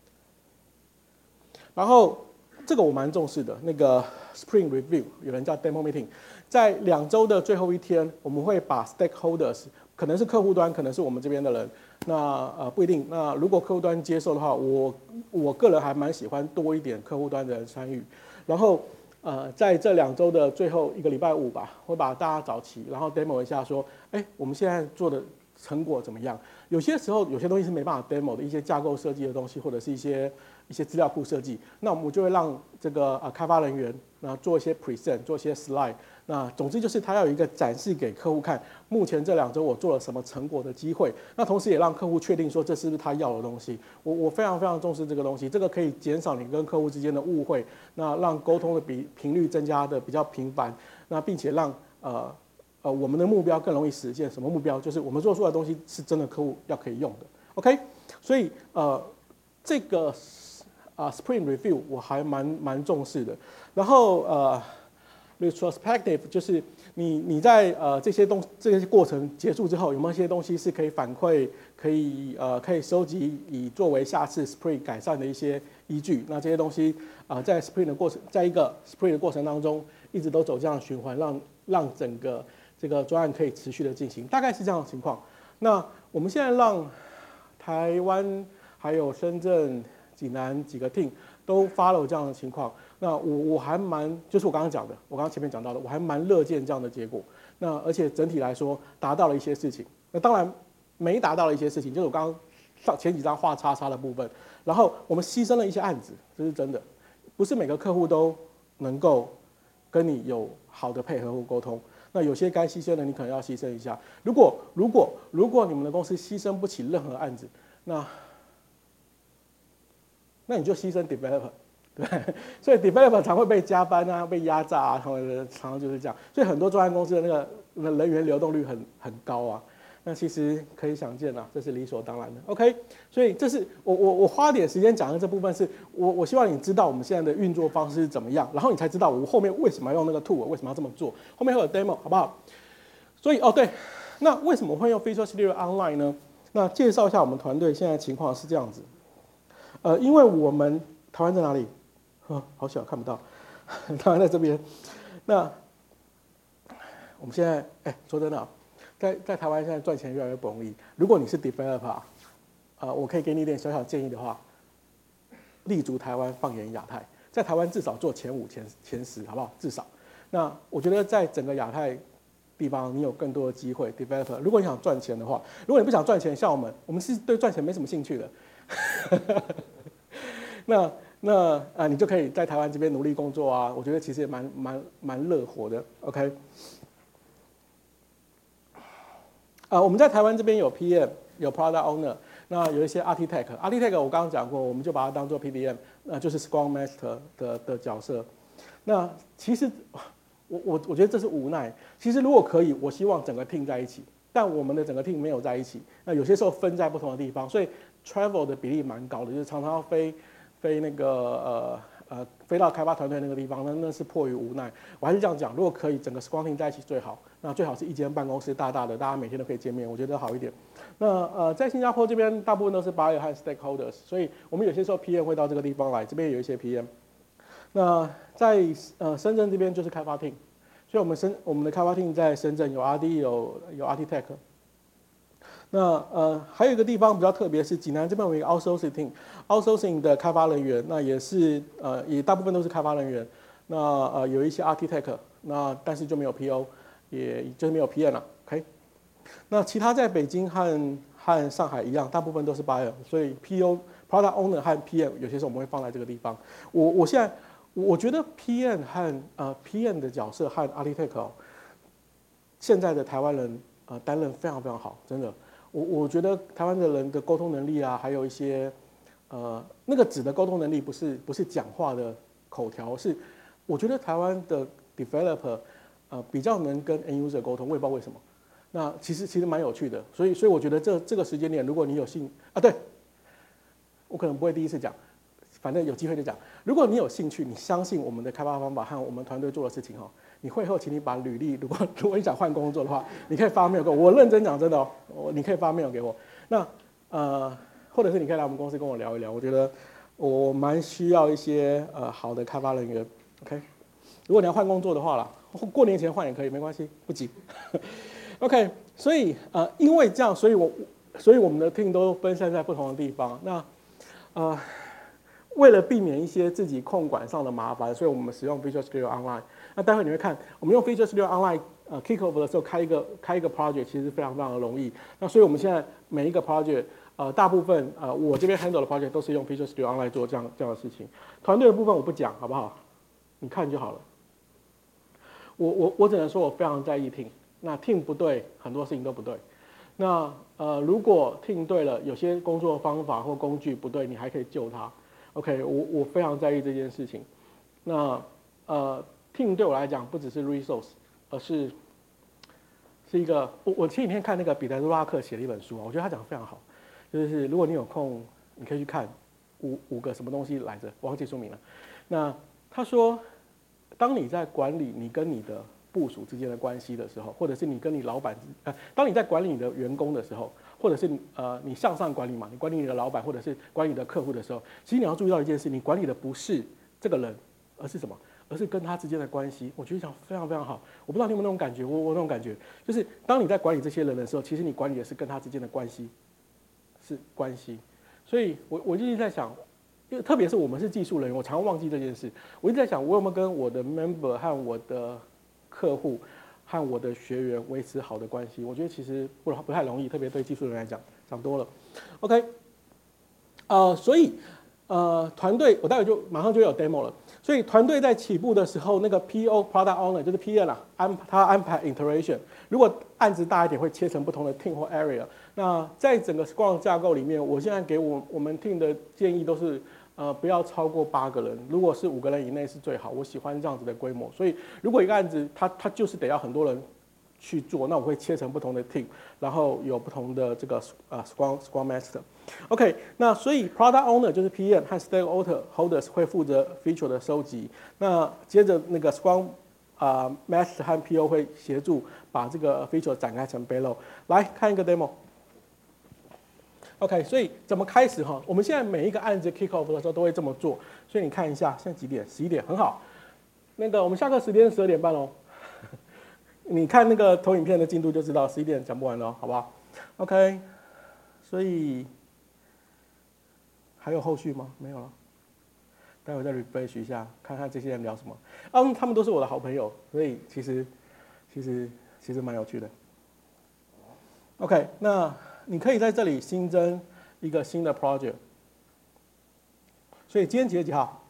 然后这个我蛮重视的，那个 Spring Review 有人叫 Demo Meeting， 在两周的最后一天，我们会把 Stakeholders， 可能是客户端，可能是我们这边的人，那呃不一定。那如果客户端接受的话，我我个人还蛮喜欢多一点客户端的人参与。然后呃在这两周的最后一个礼拜五吧，会把大家找齐，然后 demo 一下说，哎，我们现在做的成果怎么样？有些时候有些东西是没办法 demo 的，一些架构设计的东西，或者是一些一些资料库设计，那我们就会让这个呃开发人员那做一些 present， 做一些 slide， 那总之就是他要有一个展示给客户看，目前这两周我做了什么成果的机会，那同时也让客户确定说这是不是他要的东西。我我非常非常重视这个东西，这个可以减少你跟客户之间的误会，那让沟通的比频率增加的比较频繁，那并且让呃呃我们的目标更容易实现。什么目标？就是我们做出来的东西是真的客户要可以用的。OK， 所以呃这个。啊 ，Spring Review 我还蛮蛮重视的。然后呃 ，retrospective 就是你你在呃这些东这些过程结束之后，有没有一些东西是可以反馈，可以呃可以收集以作为下次 Spring 改善的一些依据？那这些东西啊、呃，在 Spring 的过程，在一个 Spring 的过程当中，一直都走这样的循环，让让整个这个专案可以持续的进行，大概是这样的情况。那我们现在让台湾还有深圳。济南几个 team 都 follow 这样的情况，那我我还蛮，就是我刚刚讲的，我刚刚前面讲到的，我还蛮乐见这样的结果。那而且整体来说达到了一些事情，那当然没达到了一些事情，就是我刚刚上前几张画叉叉的部分，然后我们牺牲了一些案子，这是真的，不是每个客户都能够跟你有好的配合或沟通。那有些该牺牲的，你可能要牺牲一下。如果如果如果你们的公司牺牲不起任何案子，那那你就牺牲 developer， 对，所以 developer 常会被加班啊，被压榨啊，常常常就是这样。所以很多专案公司的那个人员流动率很很高啊。那其实可以想见啊，这是理所当然的。OK， 所以这是我我我花点时间讲的这部分是，我我希望你知道我们现在的运作方式是怎么样，然后你才知道我后面为什么要用那个 tool， 为什么要这么做，后面会有 demo， 好不好？所以哦对，那为什么会用 Visual Studio Online 呢？那介绍一下我们团队现在情况是这样子。呃，因为我们台湾在哪里？呵，好小，看不到。台湾在这边。那我们现在，哎，说真的，在在台湾现在赚钱越来越不容易。如果你是 developer， 呃，我可以给你一点小小建议的话，立足台湾，放眼亚太，在台湾至少做前五、前前十，好不好？至少。那我觉得在整个亚太地方，你有更多的机会 developer。如果你想赚钱的话，如果你不想赚钱，像我们，我们是对赚钱没什么兴趣的。那那啊，你就可以在台湾这边努力工作啊，我觉得其实也蛮蛮蛮乐活的。OK， 啊，我们在台湾这边有 P M， 有 Product Owner， 那有一些 Architect，Architect 我刚刚讲过，我们就把它当做 P D M， 那就是 Scrum Master 的的角色。那其实我我我觉得这是无奈。其实如果可以，我希望整个 team 在一起，但我们的整个 team 没有在一起。那有些时候分在不同的地方，所以 travel 的比例蛮高的，就是常常要飞飞那个呃呃飞到开发团队那个地方，那那是迫于无奈。我还是这样讲，如果可以，整个 Scrum team 在一起最好。那最好是一间办公室大大的，大家每天都可以见面，我觉得好一点。那呃在新加坡这边大部分都是 buyer 和 stakeholders， 所以我们有些时候 P M 会到这个地方来，这边有一些 P M。那在呃深圳这边就是开发 team， 所以我们深我们的开发 team 在深圳有 R D 有有 Architect。那呃还有一个地方比较特别，是济南这边有一个 outsourcing team，outsourcing 的开发人员，那也是呃也大部分都是开发人员。那呃有一些 architect， 那但是就没有 P O， 也就是没有 P M 了。OK， 那其他在北京和和上海一样，大部分都是 buyer， 所以 P O product owner 和 P M 有些时候我们会放在这个地方。我我现在我觉得 P M 和呃 P M 的角色和 architect 哦，现在的台湾人呃担任非常非常好，真的。我我觉得台湾的人的沟通能力啊，还有一些呃那个指的沟通能力不是不是讲话的口条，是我觉得台湾的 developer 呃比较能跟 end user 沟通，我也不知道为什么。那其实其实蛮有趣的，所以所以我觉得这这个时间点，如果你有兴啊，对，我可能不会第一次讲，反正有机会就讲。如果你有兴趣，你相信我们的开发方法和我们团队做的事情哈，你会后请你把履历，如果如果你想换工作的话，你可以发 mail 给我，我认真讲真的哦，我你可以发 mail 给我。那呃，或者是你可以来我们公司跟我聊一聊，我觉得我蛮需要一些呃好的开发人员 ，OK。如果你要换工作的话啦，过年前换也可以，没关系，不急。OK， 所以呃，因为这样，所以我所以我们的 team 都分散在不同的地方。那呃，为了避免一些自己控管上的麻烦，所以我们使用 Visual Studio Online。那待会你会看，我们用 Visual Studio Online 呃 kick off 的时候开一个开一个 project， 其实非常非常的容易。那所以我们现在每一个 project， 呃，大部分呃我这边 handle 的 project 都是用 Visual Studio Online 做这样这样的事情。团队的部分我不讲，好不好？你看就好了。我我我只能说我非常在意 team。那 team 不对，很多事情都不对。那呃，如果 team 对了，有些工作方法或工具不对，你还可以救他。OK， 我我非常在意这件事情。那呃 ，team 对我来讲不只是 resource， 而是是一个我我前几天看那个彼得·杜拉克写的一本书啊，我觉得他讲得非常好。就是如果你有空，你可以去看五五个什么东西来着，我忘记书名了。那他说，当你在管理你跟你的部属之间的关系的时候，或者是你跟你老板，呃，当你在管理你的员工的时候，或者是呃你向上管理嘛，你管理你的老板或者是管理你的客户的时候，其实你要注意到一件事，你管理的不是这个人，而是什么？而是跟他之间的关系。我觉得讲非常非常好。我不知道你有没有那种感觉，我我那种感觉，就是当你在管理这些人的时候，其实你管理的是跟他之间的关系，是关系。所以我我就一直在想。因为特别是我们是技术人员，我常常忘记这件事。我一直在想，我有没有跟我的 member 和我的客户和我的学员维持好的关系？我觉得其实不不太容易，特别对技术人来讲，讲多了。OK， 呃，所以呃，团队我待会就马上就有 demo 了。所以团队在起步的时候，那个 P O Product Owner 就是 P M 啦，安他安排 iteration。如果案子大一点，会切成不同的 team 或 area。那在整个 Scrum 架构里面，我现在给我我们 team 的建议都是。呃，不要超过八个人，如果是五个人以内是最好。我喜欢这样子的规模，所以如果一个案子它它就是得要很多人去做，那我会切成不同的 team， 然后有不同的这个呃 Scrum Scrum Master。OK， 那所以 Product Owner 就是 P M 和 Stakeholders 会负责 feature 的收集，那接着那个 Scrum 啊、呃、Master 和 P O 会协助把这个 feature 展开成 payload。来看一个 demo。OK， 所以怎么开始哈？我们现在每一个案子 kick off 的时候都会这么做，所以你看一下，现在几点？十一点，很好。那个我们下课时间十二点半哦。你看那个投影片的进度就知道，十一点讲不完了，好不好 ？OK， 所以还有后续吗？没有了。待会再 refresh 一下，看看这些人聊什么。嗯，他们都是我的好朋友，所以其实其实其实蛮有趣的。OK， 那。你可以在这里新增一个新的 project， 所以今天几月几号？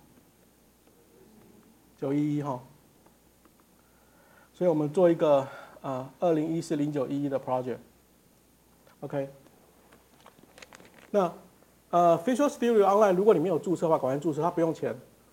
九一一号。所以我们做一个呃二零一四零九一一的 project。OK。那呃 Visual Studio Online 如果你没有注册的话，赶快注册，它不用钱。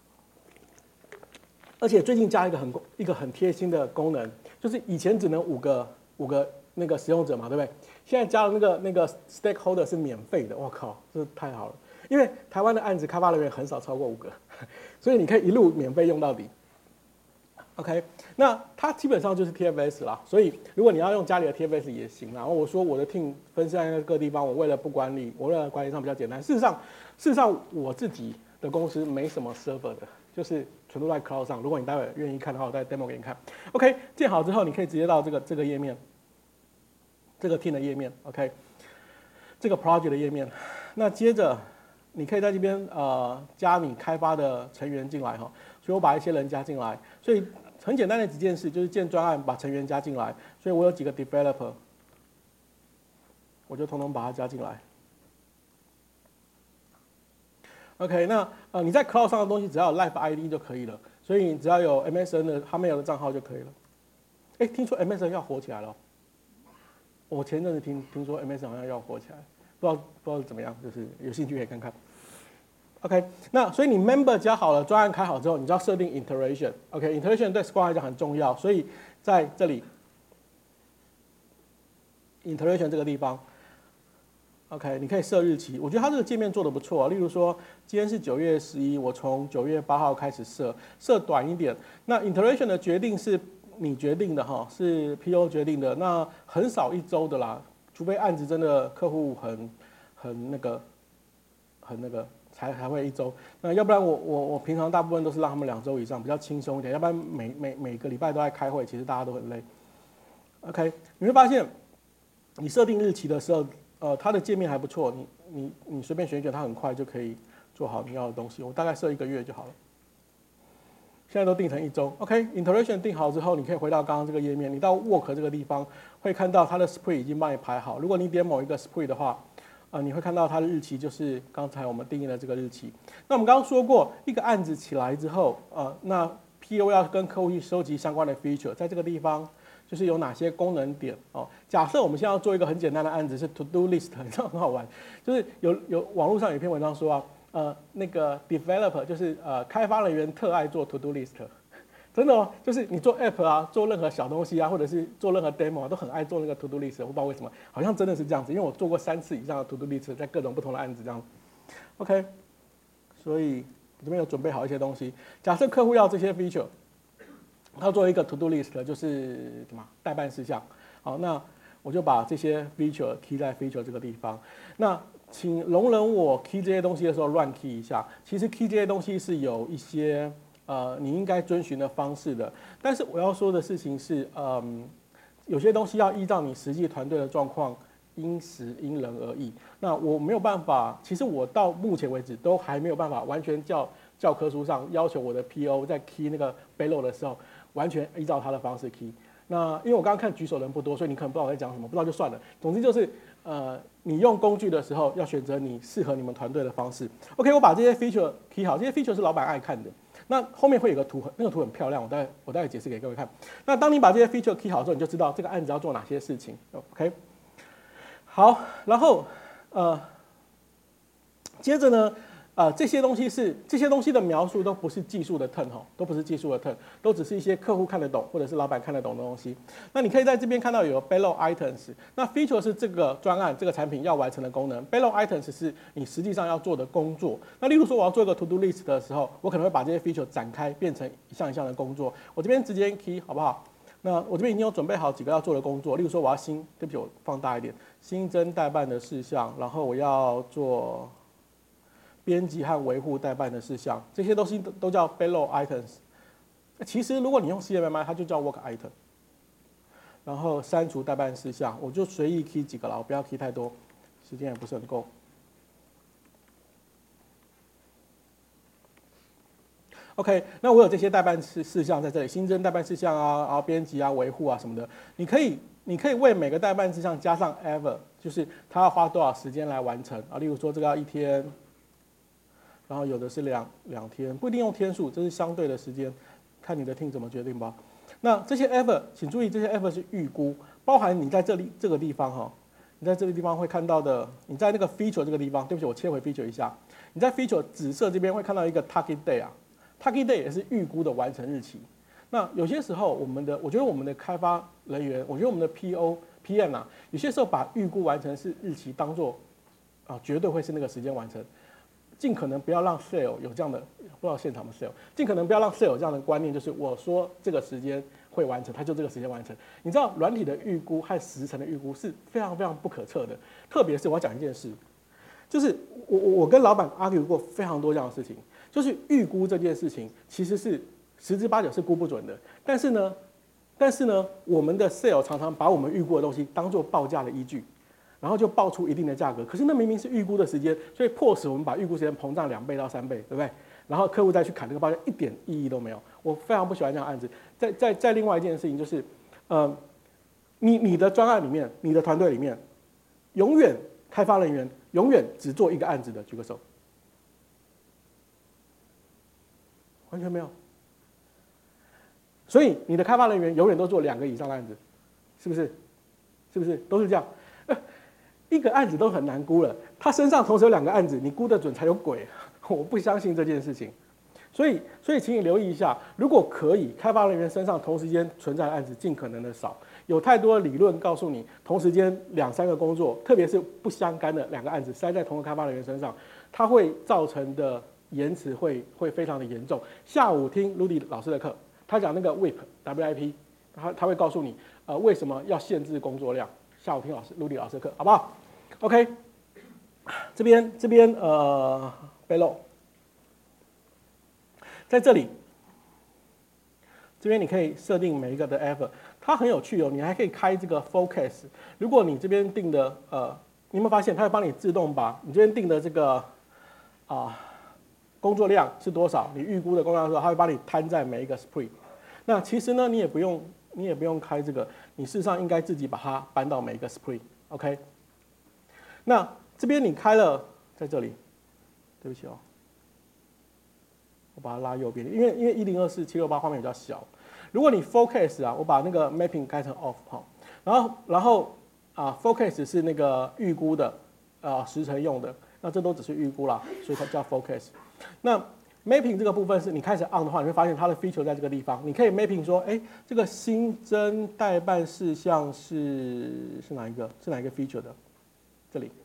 而且最近加一个很一个很贴心的功能，就是以前只能五个五个那个使用者嘛，对不对？现在加了那个那个 stakeholder 是免费的，我靠，这太好了！因为台湾的案子开发人员很少超过五个，所以你可以一路免费用到底。OK， 那它基本上就是 T F S 啦，所以如果你要用家里的 T F S 也行啦。然后我说我的 team 分散在各个地方，我为了不管理，我为了管理上比较简单。事实上，事实上我自己的公司没什么 server 的，就是全都在 cloud 上。如果你待会愿意看的话，我再 demo 给你看。OK， 建好之后，你可以直接到这个这个页面。这个 team 的页面 ，OK， 这个 project 的页面，那接着你可以在这边呃加你开发的成员进来哈，所以我把一些人加进来，所以很简单的几件事就是建专案把成员加进来，所以我有几个 developer， 我就统统把它加进来。OK， 那呃你在 Cloud 上的东西只要有 Live I D 就可以了，所以你只要有 M S N 的 Hotmail 的账号就可以了。哎，听说 M S N 要火起来了，我前阵子听听说 M S N 好像要火起来，不知道不知道怎么样，就是有兴趣可以看看。OK， 那所以你 Member 加好了，专案开好之后，你就要设定 Iteration。OK，Iteration 对 Scrum 来讲很重要，所以在这里 Iteration 这个地方。OK， 你可以设日期，我觉得它这个界面做的不错、啊。例如说，今天是九月十一，我从九月八号开始设，设短一点。那 iteration 的决定是你决定的哈，是 P O 决定的。那很少一周的啦，除非案子真的客户很很那个很那个才才会一周。那要不然我我我平常大部分都是让他们两周以上，比较轻松一点。要不然每每每个礼拜都在开会，其实大家都很累。OK， 你会发现你设定日期的时候。呃，它的界面还不错，你你你随便选一选，它很快就可以做好你要的东西。我大概设一个月就好了。现在都定成一周 ，OK。Iteration 定好之后，你可以回到刚刚这个页面，你到 Work 这个地方会看到它的 Sprint 已经帮你排好。如果你点某一个 Sprint 的话，呃，你会看到它的日期就是刚才我们定义的这个日期。那我们刚刚说过，一个案子起来之后，呃，那 P O 要跟客户去收集相关的 feature， 在这个地方。就是有哪些功能点哦？假设我们现在要做一个很简单的案子，是 To Do List， 你知道很好玩。就是有有网络上有一篇文章说啊，呃，那个 developer 就是呃开发人员特爱做 To Do List， 真的哦，就是你做 App 啊，做任何小东西啊，或者是做任何 demo 啊，都很爱做那个 To Do List。我不知道为什么，好像真的是这样子，因为我做过三次以上的 To Do List， 在各种不同的案子这样。OK， 所以我这边有准备好一些东西。假设客户要这些 feature。他做一个 to do list， 就是什么待办事项。好，那我就把这些 feature key 在 feature 这个地方。那请容忍我 key 这些东西的时候乱 key 一下。其实 key 这些东西是有一些呃你应该遵循的方式的。但是我要说的事情是，嗯，有些东西要依照你实际团队的状况，因时因人而异。那我没有办法，其实我到目前为止都还没有办法完全叫教科书上要求我的 P O 在 key 那个 payload 的时候。完全依照他的方式 key。那因为我刚刚看举手人不多，所以你可能不知道我在讲什么，不知道就算了。总之就是，呃，你用工具的时候要选择你适合你们团队的方式。OK， 我把这些 feature key 好，这些 feature 是老板爱看的。那后面会有个图，那个图很漂亮，我待我待会解释给各位看。那当你把这些 feature key 好之后，你就知道这个案子要做哪些事情。OK， 好，然后呃，接着呢。呃，这些东西是这些东西的描述都不是技术的 term 哈，都不是技术的 term， 都只是一些客户看得懂或者是老板看得懂的东西。那你可以在这边看到有 payload items， 那 feature 是这个专案这个产品要完成的功能 ，payload items 是你实际上要做的工作。那例如说我要做一个 to do list 的时候，我可能会把这些 feature 展开变成一项一项的工作。我这边直接 key 好不好？那我这边已经有准备好几个要做的工作，例如说我要新，对不起，我放大一点，新增代办的事项，然后我要做。编辑和维护代办的事项，这些东西都都叫 payload items。其实如果你用 C M M I， 它就叫 work item。然后删除代办事项，我就随意 key 几个了，我不要 key 太多，时间也不是很够。OK， 那我有这些代办事事项在这里，新增代办事项啊，然后编辑啊、维护啊什么的，你可以你可以为每个代办事项加上 ever， 就是它要花多少时间来完成啊。例如说这个要一天。然后有的是两两天，不一定用天数，这是相对的时间，看你的 team 怎么决定吧。那这些 effort， 请注意，这些 effort 是预估，包含你在这里这个地方哈，你在这个地方会看到的，你在那个 feature 这个地方，对不起，我切回 feature 一下，你在 feature 紫色这边会看到一个 target day 啊 ，target day 也是预估的完成日期。那有些时候我们的，我觉得我们的开发人员，我觉得我们的 P O、P M 啊，有些时候把预估完成是日期当做啊，绝对会是那个时间完成。尽可能不要让 sale 有这样的，不知道现场的 sale， 尽可能不要让 sale 有这样的观念，就是我说这个时间会完成，它就这个时间完成。你知道软体的预估和时程的预估是非常非常不可测的，特别是我要讲一件事，就是我我我跟老板 argue 过非常多这样的事情，就是预估这件事情其实是十之八九是估不准的，但是呢，但是呢，我们的 sale 常常把我们预估的东西当做报价的依据。然后就报出一定的价格，可是那明明是预估的时间，所以迫使我们把预估时间膨胀两倍到三倍，对不对？然后客户再去砍这个报价，一点意义都没有。我非常不喜欢这样的案子。再再再另外一件事情就是，呃，你你的专案里面，你的团队里面， 永远开发人员永远只做一个案子的？举个手。完全没有。所以你的开发人员永远都做两个以上的案子，是不是？是不是都是这样？一个案子都很难估了，他身上同时有两个案子，你估得准才有鬼。我不相信这件事情。所以，所以请你留意一下，如果可以，开发人员身上同时间存在的案子尽可能的少。有太多的理论告诉你，同时间两三个工作，特别是不相干的两个案子塞在同一个开发人员身上，它会造成的延迟会会非常的严重。下午听 Rudy 老师的课，他讲那个 W I P W I P， 他他会告诉你，呃，为什么要限制工作量。下午听老师 Rudy 老师的课，好不好 ？OK， 这边这边呃 ，Below， 在这里，这边你可以设定每一个的 effort， 它很有趣哦，你还可以开这个 focus。如果你这边定的呃，你有没有发现它会帮你自动把你这边定的这个啊、呃、工作量是多少，你预估的工作量多少，它会帮你摊在每一个 sprint。那其实呢，你也不用你也不用开这个，你事实上应该自己把它搬到每一个 sprint。OK， 那这边你开了在这里，对不起哦。我把它拉右边，因为因为一零二四七六八画面比较小。如果你 focus 啊，我把那个 mapping 改成 off 哈，然后然后啊 focus 是那个预估的啊时程用的，那这都只是预估啦，所以它叫 focus。那 mapping 这个部分是你开始 on 的话，你会发现它的 feature 在这个地方，你可以 mapping 说，哎，这个新增待办事项是是哪一个？是哪一个 feature 的？这里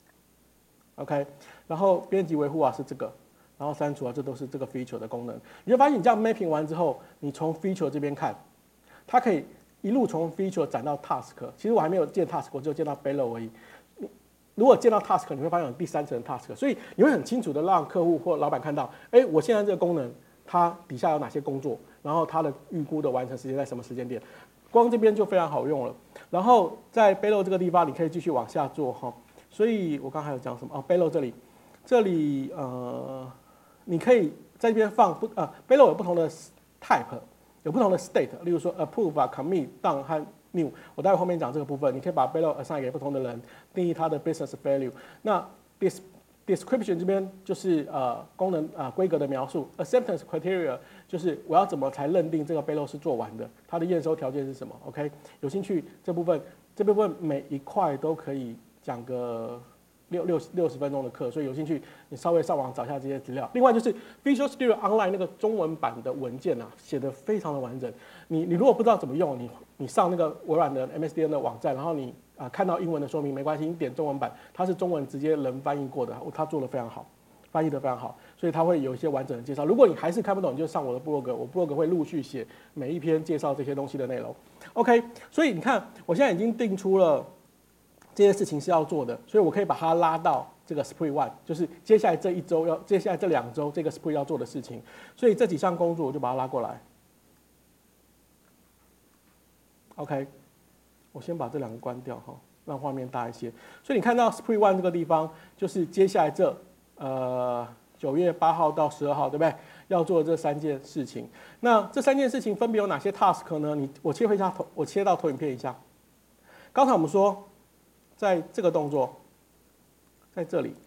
，OK， 然后编辑维护啊是这个。然后删除啊，这都是这个 feature 的功能。你会发现，你这样 mapping 完之后，你从 feature 这边看，它可以一路从 feature 展到 task。其实我还没有见 task， 我只有见到 below 而已。如果见到 task， 你会发现有第三层 task， 所以你会很清楚的让客户或老板看到，哎，我现在这个功能它底下有哪些工作，然后它的预估的完成时间在什么时间点，光这边就非常好用了。然后在 below 这个地方，你可以继续往下做哈。所以我刚才有讲什么？哦 ，below 这里，这里呃。你可以在这边放不呃 ，Below 有不同的 type， 有不同的 state， 例如说 approve 啊、commit、down 和 new。我待会后面讲这个部分，你可以把 Below assign 给不同的人，定义它的 business value。那 dis description 这边就是呃功能啊、呃、规格的描述 ，acceptance criteria 就是我要怎么才认定这个 Below 是做完的，它的验收条件是什么 ？OK， 有兴趣这部分这部分每一块都可以讲个。六六六十分钟的课，所以有兴趣你稍微上网找一下这些资料。另外就是 Visual Studio Online 那个中文版的文件啊，写得非常的完整。你你如果不知道怎么用，你你上那个微软的 M S D N 的网站，然后你啊、呃、看到英文的说明没关系，你点中文版，它是中文直接人翻译过的，它做得非常好，翻译得非常好，所以它会有一些完整的介绍。如果你还是看不懂，你就上我的部落格，我部落格会陆续写每一篇介绍这些东西的内容。OK， 所以你看我现在已经定出了。这些事情是要做的，所以我可以把它拉到这个 Sprint One， 就是接下来这一周要，接下来这两周这个 Sprint 要做的事情。所以这几项工作我就把它拉过来。OK， 我先把这两个关掉哈，让画面大一些。所以你看到 Sprint One 这个地方，就是接下来这呃九月八号到十二号，对不对？要做这三件事情。那这三件事情分别有哪些 task 呢？你我切回一下头，我切到投影片一下。刚才我们说。在这个动作，在这里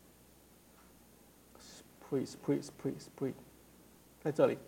，sprint sprint sprint sprint， 在这里，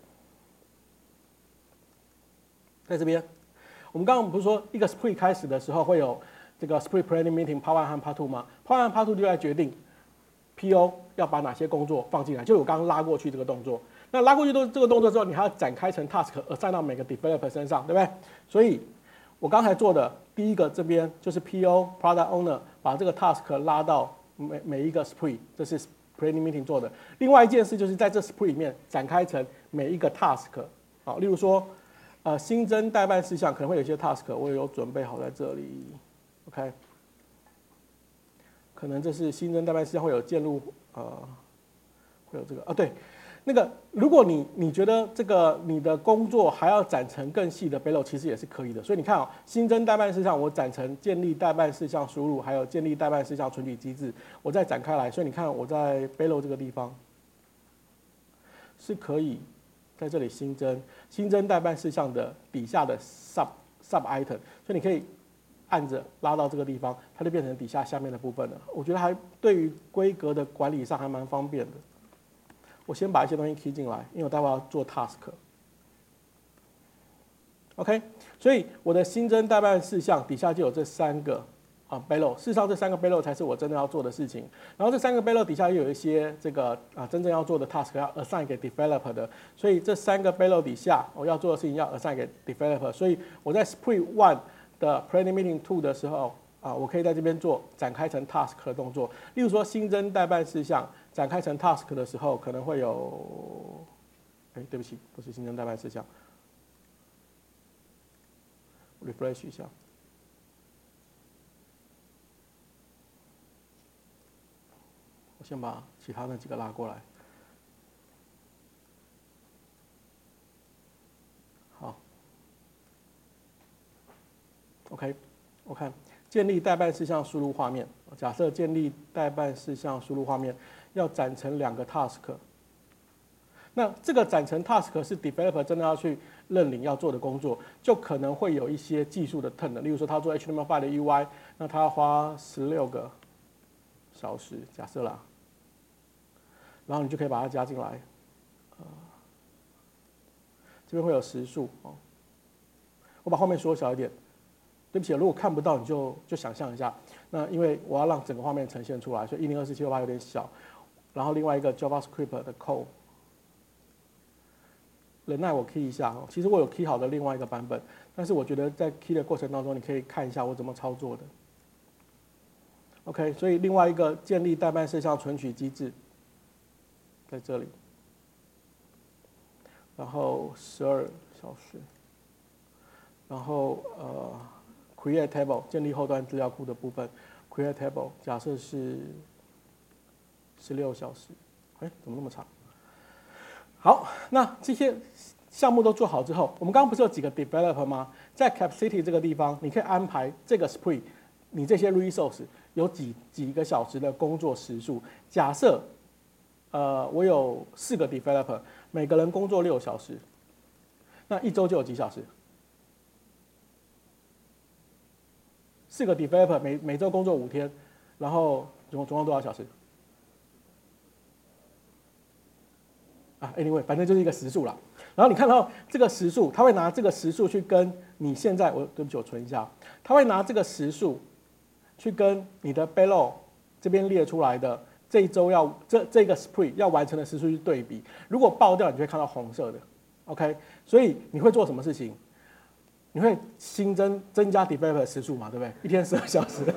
在这边，我们刚刚不是说一个 sprint 开始的时候会有这个 sprint planning meeting part one 和 part two 吗 ？part one 和 part two 就来决定 P O 要把哪些工作放进来，就是我刚刚拉过去这个动作。那拉过去都这个动作之后，你还要展开成 task， 而塞到每个 developer 身上，对不对？所以。我刚才做的第一个这边就是 P O Product Owner 把这个 task 拉到每每一个 sprint， 这是 planning meeting 做的。另外一件事就是在这 sprint 里面展开成每一个 task， 好，例如说，呃，新增待办事项可能会有一些 task， 我也有准备好在这里 ，OK， 可能这是新增待办事项会有建入，呃，会有这个啊，对。那个，如果你你觉得这个你的工作还要展成更细的 Below， 其实也是可以的。所以你看哦，新增待办事项，我展成建立待办事项输入，还有建立待办事项存取机制，我再展开来。所以你看我在 Below 这个地方是可以在这里新增新增待办事项的底下的 sub sub item， 所以你可以按着拉到这个地方，它就变成底下下面的部分了。我觉得还对于规格的管理上还蛮方便的。我先把一些东西 key 进来，因为我待会要做 task。OK， 所以我的新增代办事项底下就有这三个啊 bellow， 事实上这三个 bellow 才是我真正要做的事情。然后这三个 bellow 底下又有一些这个啊真正要做的 task 要 assign 给 developer 的，所以这三个 bellow 底下我要做的事情要 assign 给 developer， 所以我在 sprint one 的 planning meeting two 的时候啊，我可以在这边做展开成 task 的动作。例如说新增代办事项展开成 task 的时候，可能会有，哎，对不起，不是新增代办事项 ，refresh 一下。我先把其他那几个拉过来。好 ，OK， 我看建立代办事项输入画面。假设建立代办事项输入画面要展成两个 task， 那这个展成 task 是 developer 真的要去认领要做的工作，就可能会有一些技术的 turn 的，例如说他做 H T M L 五 的 U I， 那他要花十六个小时，假设啦，然后你就可以把它加进来，呃，这边会有时数哦，我把后面缩小一点。对不起，如果看不到你就就想象一下。那因为我要让整个画面呈现出来，所以一零二四七六八有点小。然后另外一个 JavaScript 的 code， 忍耐我 key 一下哦。其实我有 key 好的另外一个版本，但是我觉得在 key 的过程当中，你可以看一下我怎么操作的。OK， 所以另外一个建立代办事项存取机制在这里，然后十二小时，然后呃。create table 建立后端资料库的部分 ，create table 假设是十六小时，哎，怎么那么长？好，那这些项目都做好之后，我们刚刚不是有几个 developer 吗？在 Capacity 这个地方，你可以安排这个 sprint， 你这些 resource 有几几个小时的工作时数。假设呃我有四个 developer， 每个人工作六小时，那一周就有几小时？四个 developer 每每周工作五天，然后总总共多少小时？啊 ，anyway， 反正就是一个时数啦。然后你看到这个时数，他会拿这个时数去跟你现在，我对不起，我存一下，他会拿这个时数去跟你的 bellow 这边列出来的这一周要这这个 sprint 要完成的时数去对比。如果爆掉，你就会看到红色的 ，OK？ 所以你会做什么事情？你会新增增加 developer 时数嘛，对不对？一天十二小时，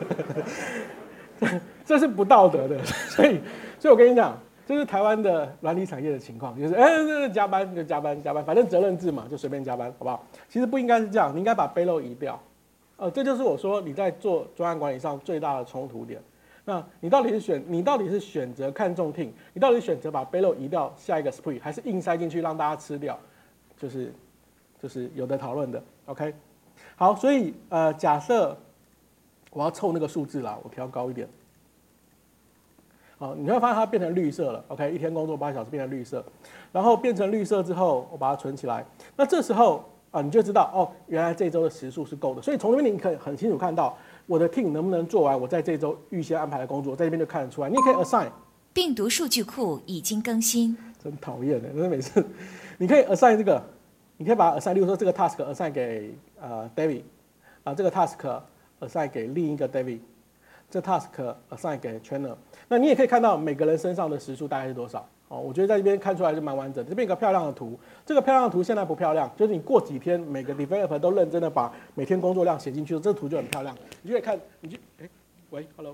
这是不道德的。所以，所以我跟你讲，这是台湾的软体产业的情况，就是哎，加班就加班加班，反正责任制嘛，就随便加班，好不好？其实不应该是这样，你应该把 bellow 移掉。呃，这就是我说你在做专案管理上最大的冲突点。那你到底是选你到底是选择看重 team， 你到底选择把 bellow 移掉下一个 sprint， 还是硬塞进去让大家吃掉？就是就是有的讨论的。OK， 好，所以呃，假设我要凑那个数字啦，我调高一点。好，你会发现它变成绿色了。OK， 一天工作八小时变成绿色，然后变成绿色之后，我把它存起来。那这时候啊，你就知道哦，原来这一周的时数是够的。所以从这边你可以很清楚看到我的 team 能不能做完我在这周预先安排的工作，在这边就看得出来。你也可以 assign。 病毒数据库已经更新。 真讨厌的，就是每次你可以 assign 这个。你可以把它 assign， 例如说这个 task assign 给呃 David， 啊这个 task assign 给另一个 David， 这 task assign 给 Chandler。那你也可以看到每个人身上的时数大概是多少。哦，我觉得在这边看出来是蛮完整的。这边有个漂亮的图，这个漂亮的图现在不漂亮，就是你过几天每个 developer 都认真的把每天工作量写进去，这个图就很漂亮。你就可以看，你就哎，喂 ，hello，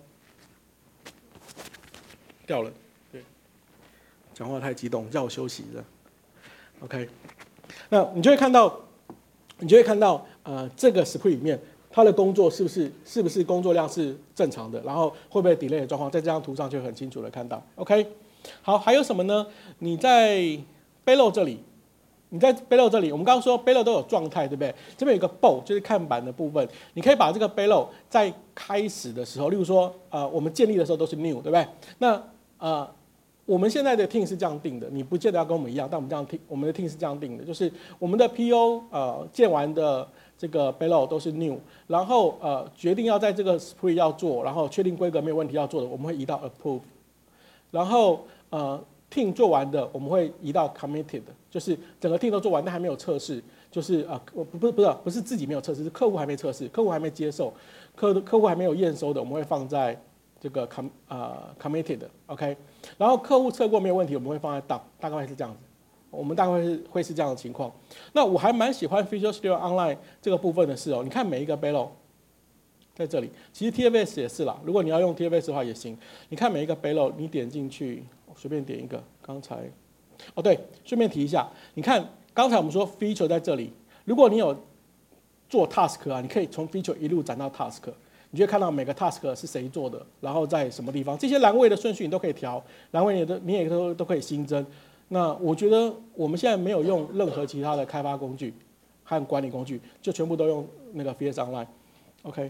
掉了，对，讲话太激动，叫我休息的 ，OK。那你就会看到，你就会看到，呃，这个 sprint 里面，它的工作是不是是不是工作量是正常的，然后会不会 delay 的状况，在这张图上就很清楚的看到。OK， 好，还有什么呢？你在 bellow 这里，你在 bellow 这里，我们刚刚说 bellow 都有状态，对不对？这边有个 bow 就是看板的部分，你可以把这个 bellow 在开始的时候，例如说，呃，我们建立的时候都是 new， 对不对？那呃。我们现在的 team 是这样定的，你不见得要跟我们一样，但我们这样 team， 我们的 team 是这样定的，就是我们的 P O 呃建完的这个 payload 都是 new， 然后呃决定要在这个 spree 要做，然后确定规格没有问题要做的，我们会移到 approve， 然后呃 team 做完的我们会移到 committed， 就是整个 team 都做完但还没有测试，就是呃不不是不是不是自己没有测试，是客户还没测试，客户还没接受，客客户还没有验收的，我们会放在这个 com 呃 committed OK， 然后客户测过没有问题，我们会放在 down， 大概是这样子。我们大概会会是这样的情况。那我还蛮喜欢 Visual Studio Online 这个部分的是哦，你看每一个 payload 在这里，其实 T F S 也是啦。如果你要用 T F S 的话也行。你看每一个 payload， 你点进去，随便点一个。刚才哦对，顺便提一下，你看刚才我们说 feature 在这里，如果你有做 task 啊，你可以从 feature 一路展到 task， 你就会看到每个 task 是谁做的，然后在什么地方，这些栏位的顺序你都可以调，栏位你都你也都都可以新增。那我觉得我们现在没有用任何其他的开发工具和管理工具，就全部都用那个 V S Online。OK，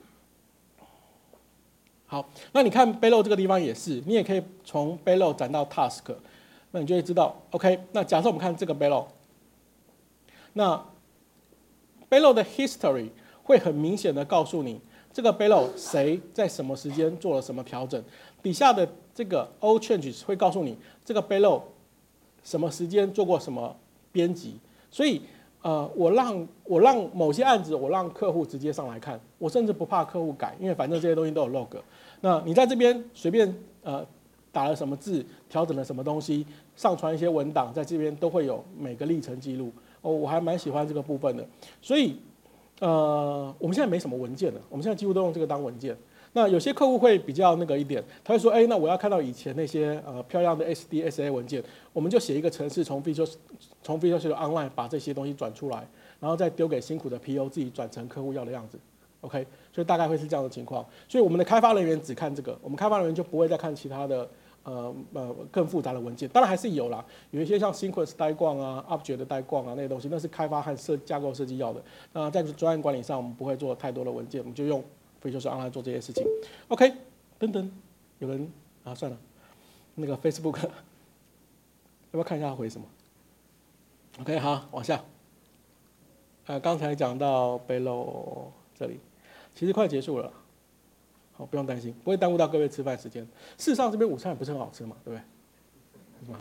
好，那你看 payload 这个地方也是，你也可以从 payload 转到 task， 那你就会知道 OK。那假设我们看这个 payload， 那 payload 的 history 会很明显的告诉你这个 payload 谁在什么时间做了什么调整，底下的这个 all changes 会告诉你这个 payload什么时间做过什么编辑，所以呃，我让我让某些案子，我让客户直接上来看，我甚至不怕客户改，因为反正这些东西都有 log。那你在这边随便呃打了什么字，调整了什么东西，上传一些文档，在这边都会有每个历程记录。哦，我还蛮喜欢这个部分的。所以呃，我们现在没什么文件了，我们现在几乎都用这个当文件。那有些客户会比较那个一点，他会说，哎，那我要看到以前那些呃漂亮的 S D S A 文件，我们就写一个程式从 Visual 从 Visual Studio Online 把这些东西转出来，然后再丢给辛苦的 P O 自己转成客户要的样子。OK， 所以大概会是这样的情况。所以我们的开发人员只看这个，我们开发人员就不会再看其他的呃呃更复杂的文件。当然还是有啦，有一些像 Sequence 带逛啊、Object 的带逛啊那些东西，那是开发和设架构设计要的。那在专案管理上，我们不会做太多的文件，我们就用Visual Studio Online做这些事情。OK， 等等，有人啊，算了，那个 Facebook 要不要看一下他回什么 ？OK， 好，往下。呃，刚才讲到 payload 这里，其实快结束了啦，好，不用担心，不会耽误到各位吃饭时间。事实上，这边午餐也不是很好吃嘛，对不对？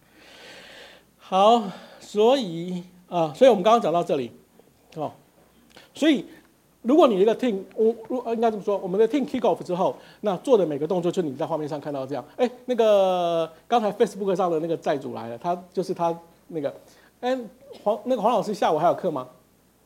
好，所以啊，所以我们刚刚讲到这里，哦，所以。如果你一个 team， 我我应该这么说，我们的 team kick off 之后，那做的每个动作，就你在画面上看到这样。哎，那个刚才 Facebook 上的那个债主来了，他就是他那个，哎，黄那个黄老师下午还有课吗？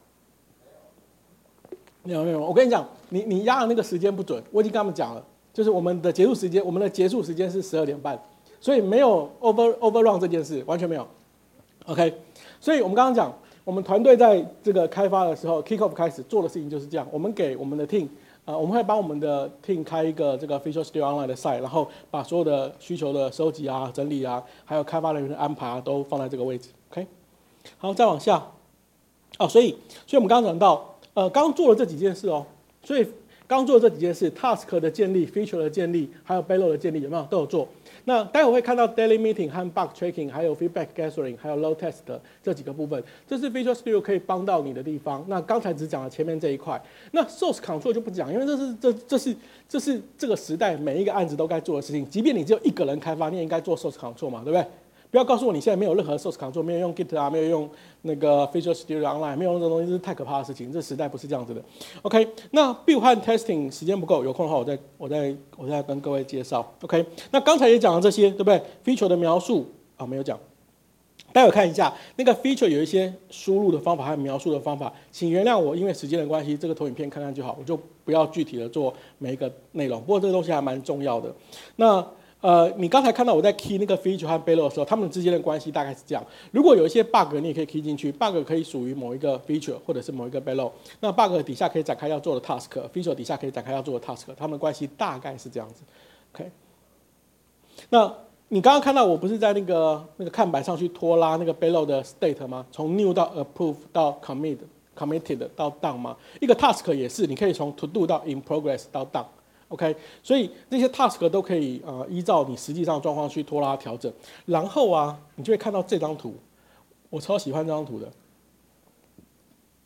没有没有，我跟你讲，你你压的那个时间不准，我已经跟他们讲了，就是我们的结束时间，我们的结束时间是十二点半，所以没有 over overrun 这件事，完全没有。OK， 所以我们刚刚讲。我们团队在这个开发的时候 ，kick off 开始做的事情就是这样。我们给我们的 team， 呃，我们会帮我们的 team 开一个这个 Visual Studio Online 的 site， 然后把所有的需求的收集啊、整理啊，还有开发人员的安排啊，都放在这个位置。OK， 好，再往下。哦，所以，所以我们刚刚讲到，呃，刚做了这几件事哦，所以刚做的这几件事 ，task 的建立、feature 的建立，还有 payload 的建立，有没有都有做？那待会会看到 daily meeting 和 bug tracking， 还有 feedback gathering， 还有 load test 的这几个部分，这是 Visual Studio 可以帮到你的地方。那刚才只讲了前面这一块，那 source control 就不讲，因为这是这这是这是这个时代每一个案子都该做的事情。即便你只有一个人开发，你也应该做 source control 嘛，对不对？不要告诉我你现在没有任何 source control， 没有用 Git 啊，没有用那个 Visual Studio Online， 没有用这种东西，这是太可怕的事情。这时代不是这样子的。OK， 那 build 和 testing 时间不够，有空的话我再我再我再跟各位介绍。OK， 那刚才也讲了这些，对不对 ？feature 的描述啊没有讲，待会看一下那个 feature 有一些输入的方法和描述的方法，请原谅我，因为时间的关系，这个投影片看看就好，我就不要具体的做每一个内容。不过这个东西还蛮重要的。那呃，你刚才看到我在 key 那个 feature 和 payload 的时候，他们之间的关系大概是这样。如果有一些 bug， 你也可以 key 进去 ，bug 可以属于某一个 feature 或者是某一个 payload。那 bug 底下可以展开要做的 task，feature 底下可以展开要做的 task， 他们的关系大概是这样子。OK， 那你刚刚看到我不是在那个那个看板上去拖拉那个 payload 的 state 吗？从 new 到 approve 到 commit。committed 到 done 嘛，一个 task 也是，你可以从 to do 到 in progress 到 done。OK， 所以这些 task 都可以呃依照你实际上的状况去拖拉调整，然后啊，你就会看到这张图，我超喜欢这张图的。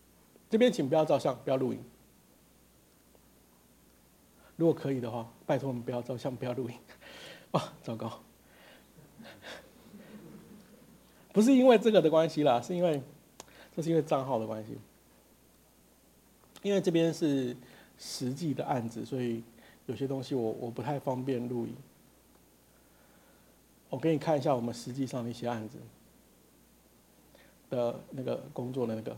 这边请不要照相，不要录影。如果可以的话，拜托我们不要照相，不要录影。啊，糟糕！不是因为这个的关系啦，是因为这是因为账号的关系。因为这边是实际的案子，所以有些东西我我不太方便录影。我给你看一下我们实际上的一些案子的那个工作的那个。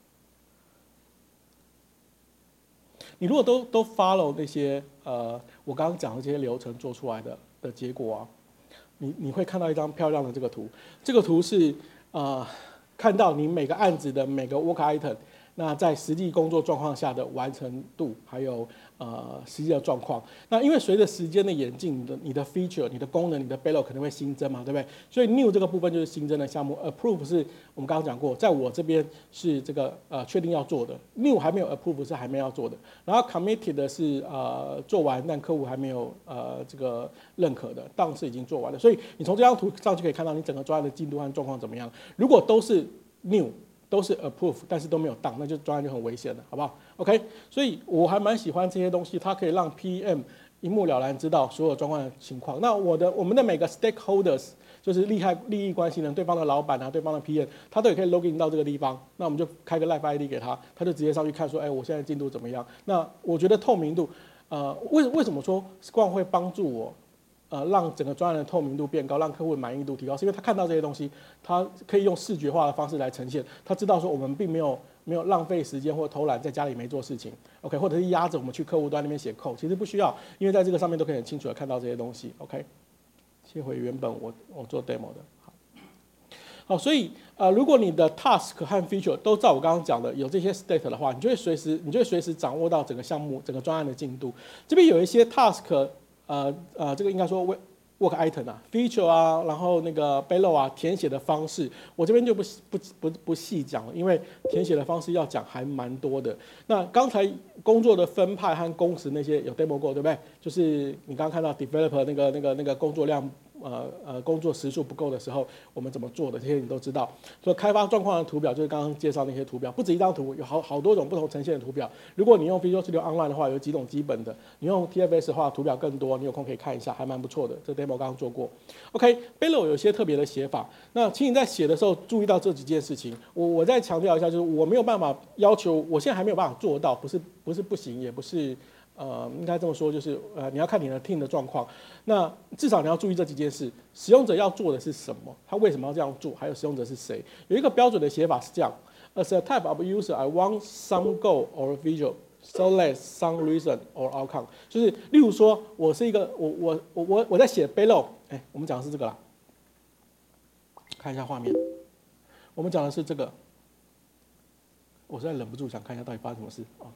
你如果都都 follow 那些呃我刚刚讲的这些流程做出来的的结果啊，你你会看到一张漂亮的这个图。这个图是呃看到你每个案子的每个 work item， 那在实际工作状况下的完成度，还有呃实际的状况。那因为随着时间的演进，你的你的 feature、你的功能、你的 backlog 可能会新增嘛，对不对？所以 new 这个部分就是新增的项目 ，approve 是我们刚刚讲过，在我这边是这个呃确定要做的 ，new 还没有 approve 是还没要做的，然后 committed 的是呃做完，但客户还没有呃这个认可的 ，done 是已经做完了。所以你从这张图上就可以看到你整个专案的进度和状况怎么样。如果都是 new，都是 approve， 但是都没有当，那就专案就很危险了，好不好 ？OK， 所以我还蛮喜欢这些东西，它可以让 P M 一目了然知道所有状况的情况。那我的我们的每个 stakeholders 就是利害利益关系人，对方的老板啊，对方的 P M， 他都也可以 login 到这个地方。那我们就开个 Live I D 给他，他就直接上去看说，哎，我现在进度怎么样？那我觉得透明度，呃，为为什么说 Scrum 会帮助我？呃，让整个专案的透明度变高，让客户的满意度提高，是因为他看到这些东西，他可以用视觉化的方式来呈现。他知道说我们并没有没有浪费时间或偷懒，在家里没做事情 ，OK， 或者是压着我们去客户端那边写code，其实不需要，因为在这个上面都可以很清楚的看到这些东西 ，OK。切回原本我我做 demo 的，好，好，所以呃，如果你的 task 和 feature 都照我刚刚讲的有这些 state 的话，你就会随时你就会随时掌握到整个项目整个专案的进度。这边有一些 task。呃呃，这个应该说 work item 啊 ，feature 啊，然后那个 backlog 啊，填写的方式，我这边就不不不不细讲了，因为填写的方式要讲还蛮多的。那刚才工作的分派和工时那些有 demo 过，对不对？就是你刚刚看到 developer 那个那个那个工作量。呃呃，工作时数不够的时候，我们怎么做的？这些你都知道。所以开发状况的图表就是刚刚介绍那些图表，不止一张图，有好好多种不同呈现的图表。如果你用 Visual Studio Online 的话，有几种基本的；你用 T F S 的话，图表更多。你有空可以看一下，还蛮不错的。这 demo 刚刚做过。OK，Belo 有些特别的写法。那请你在写的时候注意到这几件事情。我我再强调一下，就是我没有办法要求，我现在还没有办法做到，不是不是不行，也不是。呃，应该这么说，就是呃，你要看你的 team 的状况。那至少你要注意这几件事：使用者要做的是什么，他为什么要这样做，还有使用者是谁。有一个标准的写法是这样 ：As a type of user, I want some goal or visual, so that some reason or outcome。就是例如说，我是一个我我我我我在写 Belo， 哎，我们讲的是这个啦。看一下画面，我们讲的是这个。我实在忍不住想看一下到底发生什么事啊。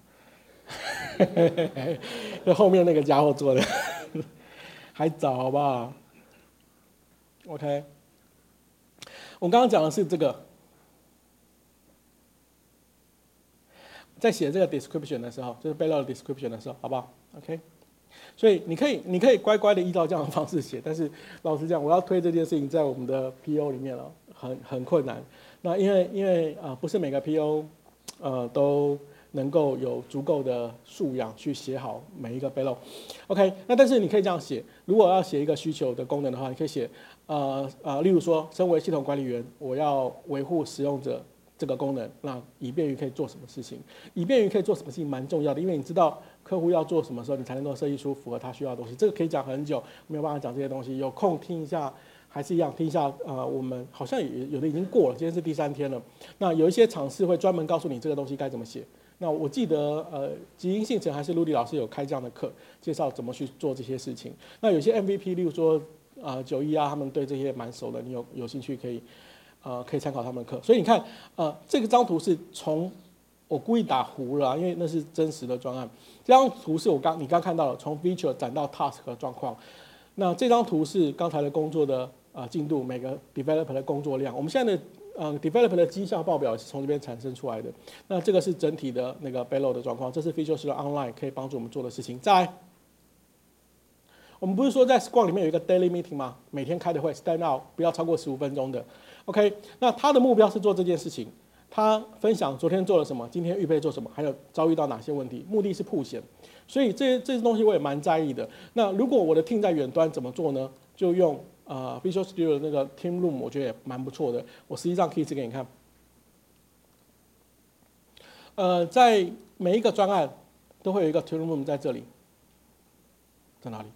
这后面那个家伙做的还早好不好 ？OK， 我刚刚讲的是这个，在写这个 description 的时候，就是 backlog description 的时候，好不好 ？OK， 所以你可以你可以乖乖的依照这样的方式写，但是老实讲，我要推这件事情在我们的 P O 里面了，很很困难。那因为因为啊、呃，不是每个 P O 呃都。能够有足够的素养去写好每一个 backlog。OK， 那但是你可以这样写，如果要写一个需求的功能的话，你可以写，呃呃，例如说，身为系统管理员，我要维护使用者这个功能，那以便于可以做什么事情，以便于可以做什么事情蛮重要的，因为你知道客户要做什么时候，你才能够设计出符合他需要的东西。这个可以讲很久，没有办法讲这些东西，有空听一下。还是一样，听一下，呃，我们好像也有的已经过了，今天是第三天了。那有一些场次会专门告诉你这个东西该怎么写。那我记得，呃，基因信程还是陆迪老师有开这样的课，介绍怎么去做这些事情。那有些 M V P， 例如说，呃，九一啊，他们对这些蛮熟的，你有有兴趣可以，呃，可以参考他们的课。所以你看，呃，这个张图是从我故意打糊了、啊，因为那是真实的专案。这张图是我刚你刚看到的，从 feature 展到 task 的状况。那这张图是刚才的工作的。啊，进度每个 developer 的工作量，我们现在的呃 developer 的绩效报表是从这边产生出来的。那这个是整体的那个 backlog 的状况，这是 Visual Studio Online 可以帮助我们做的事情。再来，我们不是说在 Scrum 里面有一个 daily meeting 吗？每天开的会 stand out 不要超过十五分钟的。OK， 那他的目标是做这件事情。 他分享昨天做了什么，今天预备做什么，还有遭遇到哪些问题，目的是曝险。所以这些这些东西我也蛮在意的。那如果我的 team 在远端怎么做呢？就用呃 Visual Studio 的那个 Team Room， 我觉得也蛮不错的。我实际上可以一次给你看。呃，在每一个专案都会有一个 Team Room 在这里，在哪里？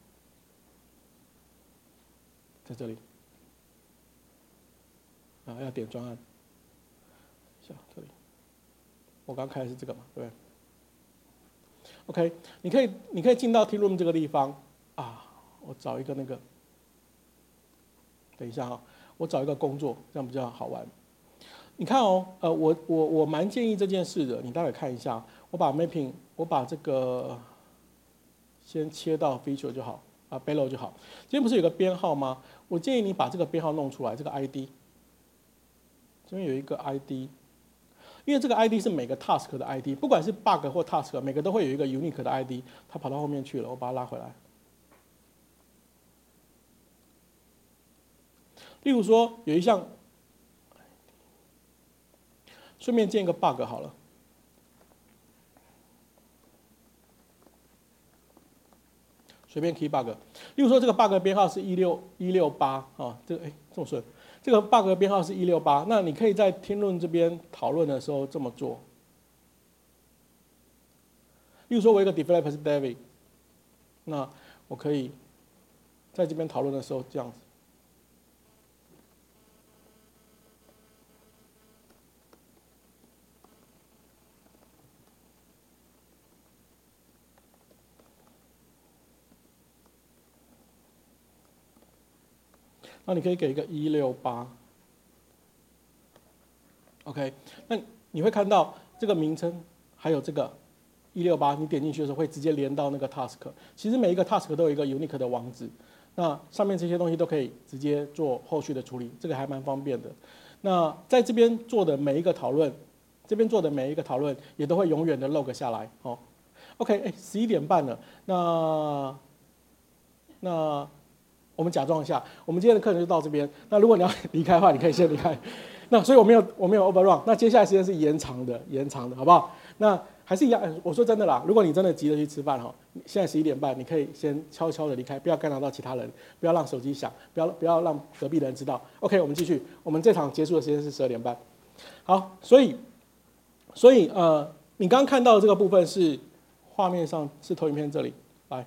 在这里。啊，要点专案。下这里。我刚开的是这个嘛，对不对 ？OK， 你可以你可以进到 Team Room 这个地方啊，我找一个那个。等一下哈，我找一个工作，这样比较好玩。你看哦，呃，我我我蛮建议这件事的，你待会看一下。我把 mapping， 我把这个先切到 feature 就好啊 ，below 就好。今天不是有个编号吗？我建议你把这个编号弄出来，这个 I D。这边有一个 I D， 因为这个 I D 是每个 task 的 I D， 不管是 bug 或 task， 每个都会有一个 unique 的 I D， 它跑到后面去了，我把它拉回来。例如说，有一项，顺便建一个 bug 好了。随便 key bug， 例如说这个 bug 编号是一六一六八啊，这个哎这么顺，这个 bug 编号是一六八，那你可以在听论这边讨论的时候这么做。例如说，我有一个 developer 是 David， 那我可以在这边讨论的时候这样子。那你可以给一个一六八 ，OK， 那你会看到这个名称还有这个一六八，你点进去的时候会直接连到那个 task。其实每一个 task 都有一个 unique 的网址，那上面这些东西都可以直接做后续的处理，这个还蛮方便的。那在这边做的每一个讨论，这边做的每一个讨论也都会永远的 log 下来。哦 ，OK， 哎，十一点半了，那那。我们假装一下，我们今天的课程就到这边。那如果你要离开的话，你可以先离开。那所以我没有我没有 overrun。那接下来时间是延长的，延长的，好不好？那还是一样，我说真的啦，如果你真的急着去吃饭哈，现在十一点半，你可以先悄悄的离开，不要干扰到其他人，不要让手机响，不要不要让隔壁的人知道。OK， 我们继续。我们这场结束的时间是十二点半。好，所以所以呃，你刚刚看到的这个部分是画面上是投影片这里来。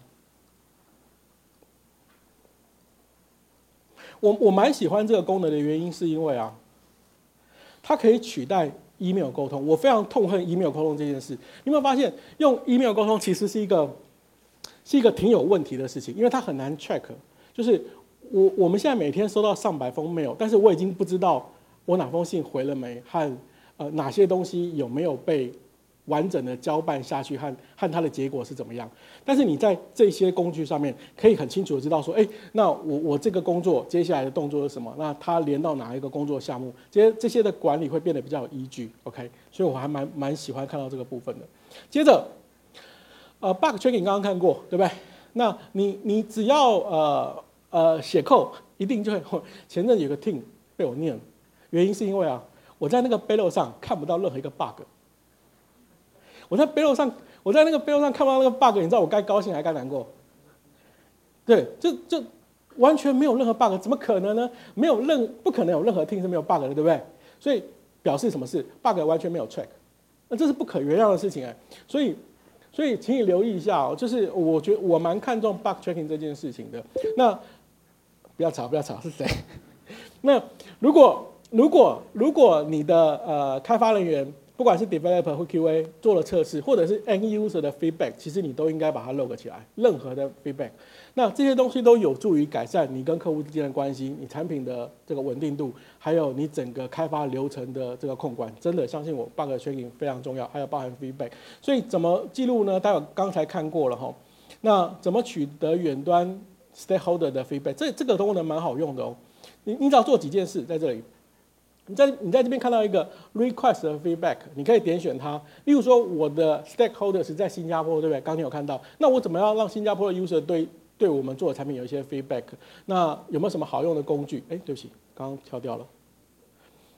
我我蛮喜欢这个功能的原因是因为啊，它可以取代 email 沟通。我非常痛恨 email 沟通这件事。你有没有发现，用 email 沟通其实是一个是一个挺有问题的事情，因为它很难 check。就是我我们现在每天收到上百封 mail， 但是我已经不知道我哪封信回了没，和呃哪些东西有没有被完整的交办下去，和和它的结果是怎么样。但是你在这些工具上面可以很清楚的知道说，哎，那我我这个工作接下来的动作是什么？那它连到哪一个工作项目？这些这些的管理会变得比较有依据 ，OK？ 所以我还蛮蛮喜欢看到这个部分的。接着，呃 ，bug checking 刚刚看过，对不对？那你你只要呃呃写code，一定就会。前阵有个 team 被我念了，原因是因为啊，我在那个 Belo 上看不到任何一个 bug。我在 Belo 上，我在那个 Belo 上看不到那个 bug， 你知道我该高兴还该难过？对，就就完全没有任何 bug， 怎么可能呢？没有任不可能有任何 team 是没有 bug 的，对不对？所以表示什么事 ？bug 完全没有 check， 那这是不可原谅的事情哎。所以所以请你留意一下哦，就是我觉得我蛮看重 bug checking 这件事情的。那不要吵，不要吵，是谁？那如果如果如果你的呃开发人员，不管是 developer 或 Q A 做了测试，或者是 end user 的 feedback， 其实你都应该把它 log 起来。任何的 feedback， 那这些东西都有助于改善你跟客户之间的关系，你产品的这个稳定度，还有你整个开发流程的这个控管。真的相信我 ，bug checking 非常重要，还有包含 feedback。所以怎么记录呢？待会刚才看过了哈。那怎么取得远端 stakeholder 的 feedback？ 这这个功能蛮好用的哦。你你只要做几件事在这里。你在你在这边看到一个 request 的 feedback， 你可以点选它。例如说，我的 stakeholder 是在新加坡，对不对？刚才有看到，那我怎么样让新加坡的 user 对对我们做的产品有一些 feedback？ 那有没有什么好用的工具？哎，对不起，刚刚跳掉了。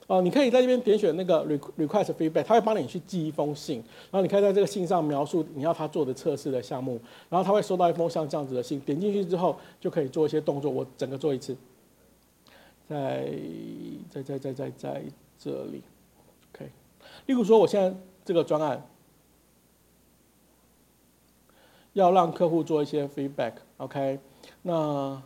哦，你可以在这边点选那个 request feedback， 它会帮你去寄一封信，然后你可以在这个信上描述你要他做的测试的项目，然后他会收到一封像这样子的信，点进去之后就可以做一些动作。我整个做一次，在在在在在在这里 ，OK。例如说，我现在这个专案要让客户做一些 feedback，OK， 那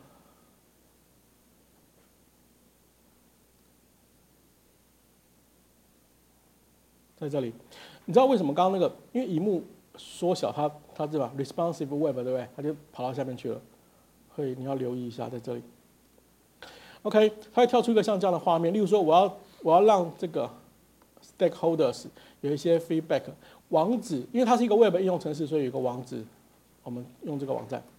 在这里，你知道为什么刚刚那个？因为萤幕缩小它，它对吧 ？responsive web 对不对？它就跑到下面去了，所以你要留意一下在这里。OK， 它会跳出一个像这样的画面，例如说我要我要让这个 stakeholders 有一些 feedback 网址，因为它是一个 web 应用程式，所以有一个网址，我们用这个网站。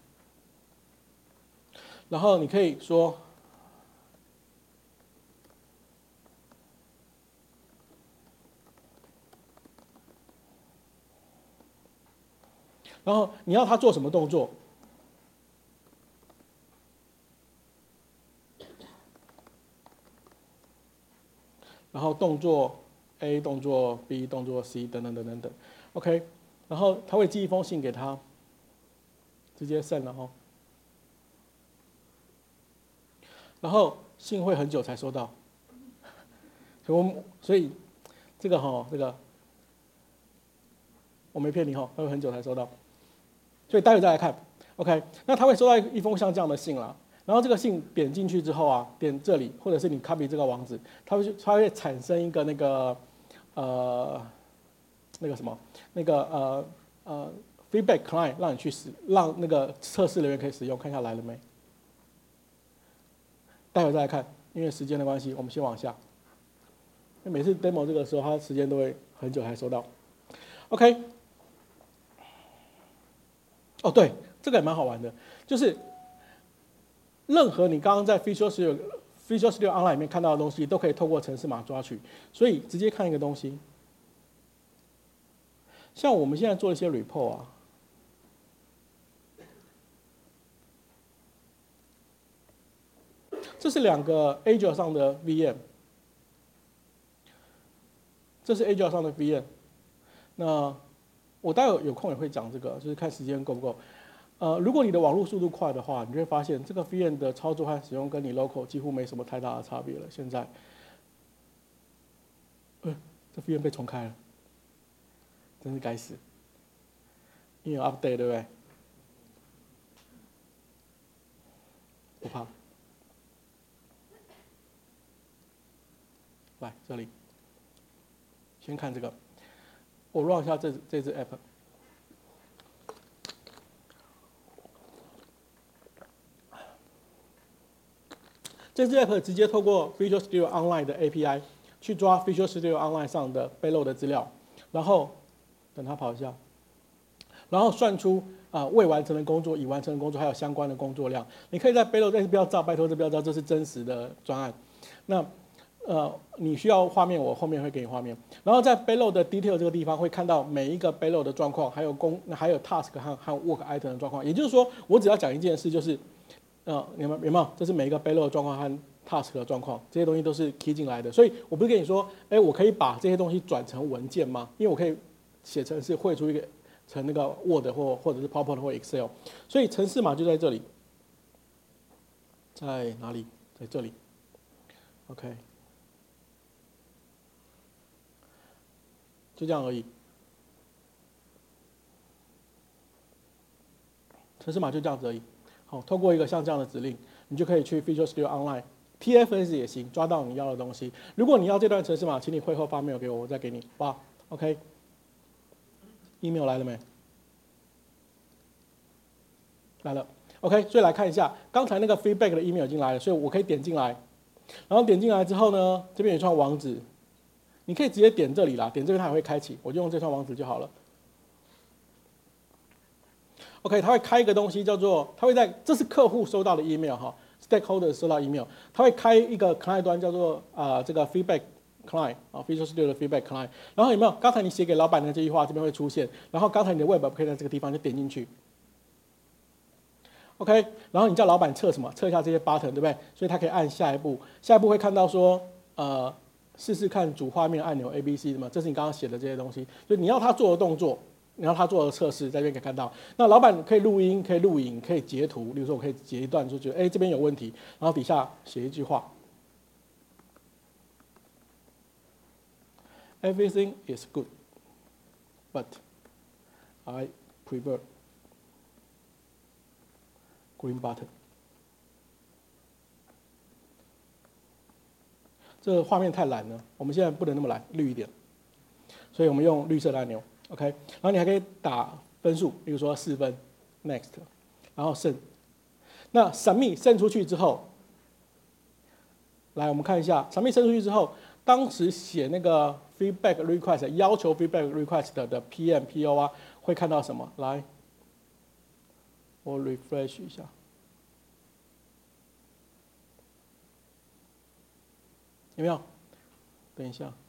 然后你可以说。然后你要他做什么动作？然后动作 A、动作 B、动作 C 等等等等等 ，OK。然后他会寄一封信给他，直接 send 了哈。然后信会很久才收到，所以我们所以这个哈这个我没骗你哈，他会很久才收到。所以待会再来看 ，OK， 那他会收到一封像这样的信啦，然后这个信点进去之后啊，点这里，或者是你 copy 这个网址，它会它会产生一个那个呃那个什么那个呃呃 feedback client 让你去使让那个测试人员可以使用，看一下来了没？待会再来看，因为时间的关系，我们先往下。因为每次 demo 这个时候，它时间都会很久才收到 ，OK。哦，对，这个也蛮好玩的，就是任何你刚刚在 Visual Studio Visual Studio Online 里面看到的东西，都可以透过程式码抓取，所以直接看一个东西。像我们现在做一些 report 啊，这是两个 Azure 上的 V M， 这是 Azure 上的 V M， 那。我待会有空也会讲这个，就是看时间够不够。呃，如果你的网络速度快的话，你就会发现这个 V M 的操作和使用跟你 local 几乎没什么太大的差别了。现在，呃，这 V M 被重开了，真是该死。因为有 update 对不对？不怕。来这里，先看这个。我 run 一下这这支 app， 这支 app 直接透过 Visual Studio Online 的 A P I 去抓 Visual Studio Online 上的 payload 的资料，然后等它跑一下，然后算出啊、呃、未完成的工作、已完成的工作还有相关的工作量。你可以在 payload 但是不要照，拜托这不要照，这是真实的专案。那呃，你需要画面，我后面会给你画面。然后在 payload 的 detail 这个地方会看到每一个 payload 的状况，还有工，还有 task 和和 work item 的状况。也就是说，我只要讲一件事，就是，呃，有没有有没有？这是每一个 payload 的状况和 task 的状况，这些东西都是 key 进来的。所以我不是跟你说，哎，我可以把这些东西转成文件吗？因为我可以写成是绘出一个成那个 Word 或或者是 PowerPoint 或 Excel。所以程式码就在这里，在哪里？在这里。OK。就这样而已，程式码就这样子而已。好，透过一个像这样的指令，你就可以去 Visual Studio Online，T F S 也行，抓到你要的东西。如果你要这段程式码，请你会后发 mail 给我，我再给你。哇 ，OK，email 来了没？来了 ，OK， 所以来看一下，刚才那个 feedback 的 email 已经来了，所以我可以点进来，然后点进来之后呢，这边有一串网址。你可以直接点这里啦，点这边它也会开启，我就用这串网址就好了。OK， 它会开一个东西叫做，它会在，这是客户收到的 email 哈 ，stakeholder 收到 email， 它会开一个 client 端叫做啊、呃、这个 feedback client 啊 ，Visual Studio 的 feedback client。然后有没有？刚才你写给老板的这句话这边会出现，然后刚才你的 web 可以在这个地方就点进去。OK， 然后你叫老板测什么？测一下这些 button 对不对？所以他可以按下一步，下一步会看到说呃。 试试看主画面按钮 A B C 的嘛，这是你刚刚写的这些东西，就你要他做的动作，你要他做的测试，在这边可以看到。那老板可以录音，可以录影，可以截图，比如说我可以截一段，就觉得哎这边有问题，然后底下写一句话 ，Everything is good, but I prefer green button。这个画面太蓝了，我们现在不能那么蓝，绿一点，所以我们用绿色的按钮 ，OK。然后你还可以打分数，比如说四分 ，Next， 然后剩。那 Submit send 出去之后，来我们看一下 Submit send 出去之后，当时写那个 feedback request 要求 feedback request 的 P M、P O 啊，会看到什么？来，我 refresh 一下。有没有？等一下，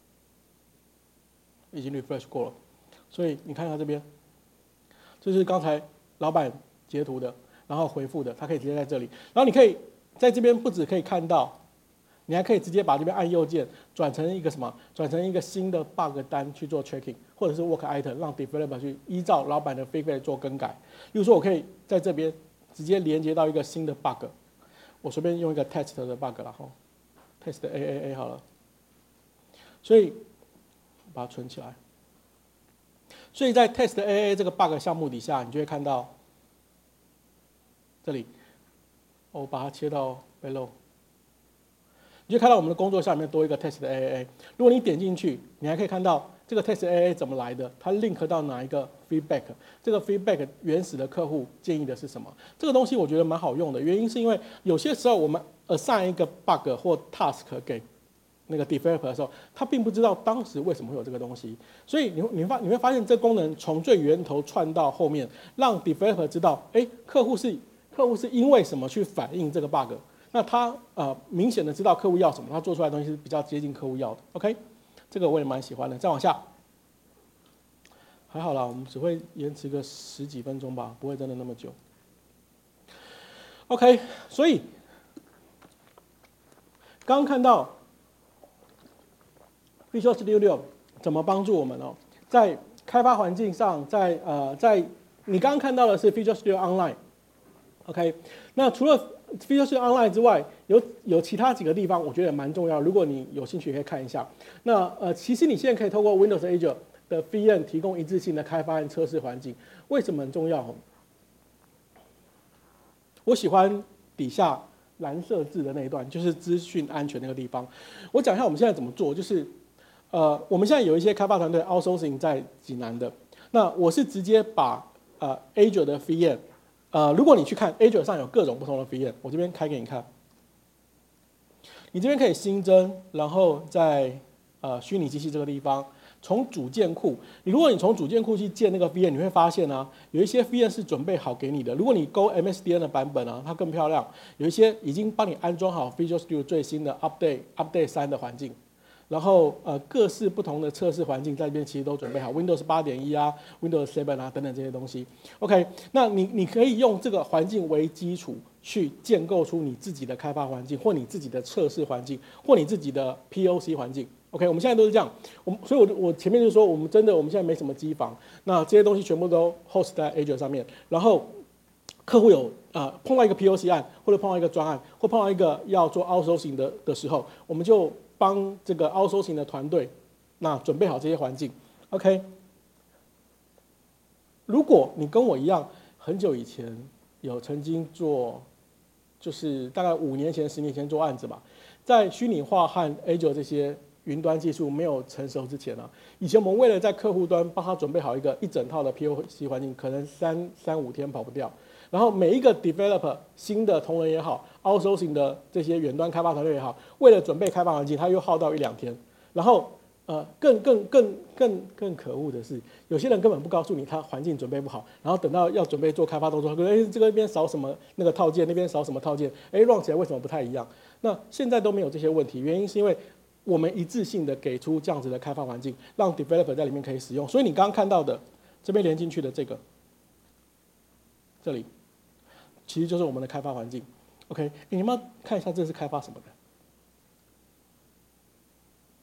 已经 refresh 过了，所以你看它这边，这是刚才老板截图的，然后回复的，它可以直接在这里。然后你可以在这边不只可以看到，你还可以直接把这边按右键转成一个什么？转成一个新的 bug 单去做 checking， 或者是 work item， 让 developer 去依照老板的 feedback 做更改。例如说，我可以在这边直接连接到一个新的 bug， 我随便用一个 test 的 bug 然后。test A A A 好了，所以把它存起来。所以在 test A A 这个 bug 项目底下，你就会看到这里，我把它切到 below， 你就看到我们的工作下面多一个 test A A A。如果你点进去，你还可以看到这个 test A A 怎么来的，它 link 到哪一个 feedback， 这个 feedback 原始的客户建议的是什么？这个东西我觉得蛮好用的，原因是因为有些时候我们assign 一个 bug 或 task 给那个 developer 的时候，他并不知道当时为什么会有这个东西，所以你你发你会发现这功能从最源头串到后面，让 developer 知道，哎，客户是客户是因为什么去反映这个 bug， 那他呃明显的知道客户要什么，他做出来的东西是比较接近客户要的。OK， 这个我也蛮喜欢的。再往下，还好啦，我们只会延迟个十几分钟吧，不会真的那么久。OK， 所以。刚刚看到 Visual Studio 六怎么帮助我们哦，在开发环境上，在呃在你刚刚看到的是 Visual Studio Online，OK， 那除了 Visual Studio Online 之外，有有其他几个地方我觉得也蛮重要，如果你有兴趣可以看一下。那呃其实你现在可以透过 Windows Azure 的 V M 提供一致性的开发和测试环境，为什么很重要？我喜欢底下。蓝色字的那一段就是资讯安全那个地方。我讲一下我们现在怎么做，就是呃，我们现在有一些开发团队 outsourcing 在济南的，那我是直接把呃 Azure 的 V M， 呃，如果你去看 Azure 上有各种不同的 V M， 我这边开给你看，你这边可以新增，然后在呃虚拟机器这个地方。从主件库，你如果你从主件库去建那个 V M， 你会发现啊，有一些 V M 是准备好给你的。如果你勾 M S D N 的版本啊，它更漂亮。有一些已经帮你安装好 Visual Studio 最新的 Update Update 三的环境，然后呃各式不同的测试环境在这边其实都准备好 ，Windows 八点一啊 ，Windows 七啊等等这些东西。OK， 那你你可以用这个环境为基础去建构出你自己的开发环境，或你自己的测试环境，或你自己的 P O C 环境。OK， 我们现在都是这样，我们所以我，我我前面就说，我们真的我们现在没什么机房，那这些东西全部都 host 在 Azure 上面，然后客户有呃碰到一个 P O C 案，或者碰到一个专案，或碰到一个要做 outsourcing 的的时候，我们就帮这个 outsourcing 的团队那准备好这些环境。OK， 如果你跟我一样，很久以前有曾经做，就是大概五年前、十年前做案子吧，在虚拟化和 Azure 这些。云端技术没有成熟之前啊，以前我们为了在客户端帮他准备好一个一整套的 P O C 环境，可能三三五天跑不掉。然后每一个 developer 新的同仁也好 ，outsourcing 的这些远端开发团队也好，为了准备开发环境，他又耗到一两天。然后呃，更更更更更可恶的是，有些人根本不告诉你他环境准备不好，然后等到要准备做开发动作，哎，这个边少什么那个套件，那边少什么套件，哎 ，run 起来为什么不太一样？那现在都没有这些问题，原因是因为。我们一致性的给出这样子的开发环境，让 developer 在里面可以使用。所以你刚刚看到的这边连进去的这个，这里其实就是我们的开发环境。OK， 你们要看一下这是开发什么的？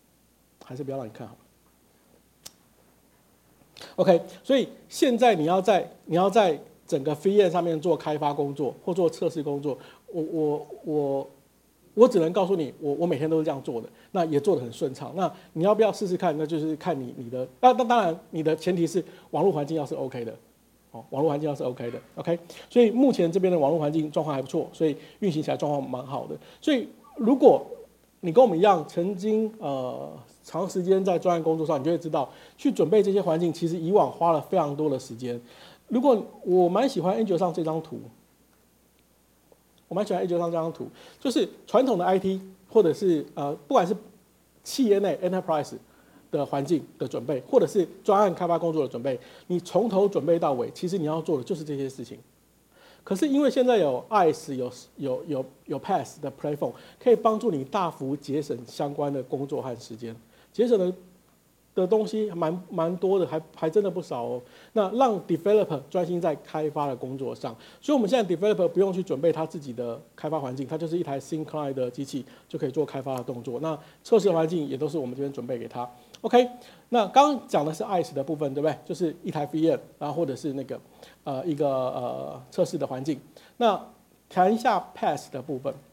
还是不要让你看好了。OK， 所以现在你要在你要在整个 V M 上面做开发工作或做测试工作，我我我我只能告诉你，我我每天都是这样做的，那也做得很顺畅。那你要不要试试看？那就是看你你的，那那当然你的前提是网络环境要是 OK 的，哦，网络环境要是 OK 的 ，OK。所以目前这边的网络环境状况还不错，所以运行起来状况蛮好的。所以如果你跟我们一样，曾经呃长时间在专案工作上，你就会知道，去准备这些环境，其实以往花了非常多的时间。如果我蛮喜欢 Angel 上这张图，我蛮喜欢 Angel 上这张图，就是传统的 I T 或者是呃不管是企业内 Enterprise 的环境的准备，或者是专案开发工作的准备，你从头准备到尾，其实你要做的就是这些事情。可是因为现在有 I C E 有有有有 P A S S 的 Platform， 可以帮助你大幅节省相关的工作和时间，节省的的东西蛮蛮多的，还还真的不少哦。那让 Developer 专心在开发的工作上，所以我们现在 Developer 不用去准备他自己的开发环境，他就是一台 Thin Client 的机器就可以做开发的动作。那测试环境也都是我们这边准备给他。OK， 那刚刚讲的是 I C E 的部分，对不对？就是一台 V M， 然后或者是那个呃一个呃测试的环境。那谈一下 P A S S 的部分。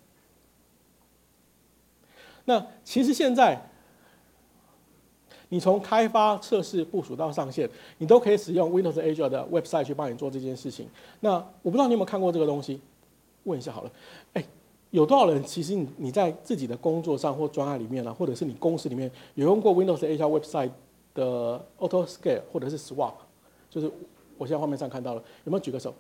那其实现在你从开发、测试、部署到上线，你都可以使用 Windows Azure 的 website 去帮你做这件事情。那我不知道你有没有看过这个东西，问一下好了。哎，有多少人其实你你在自己的工作上或专案里面啊，或者是你公司里面有用过 Windows Azure website 的 Auto Scale 或者是 Swap？ 就是我现在画面上看到了，有没有举个手？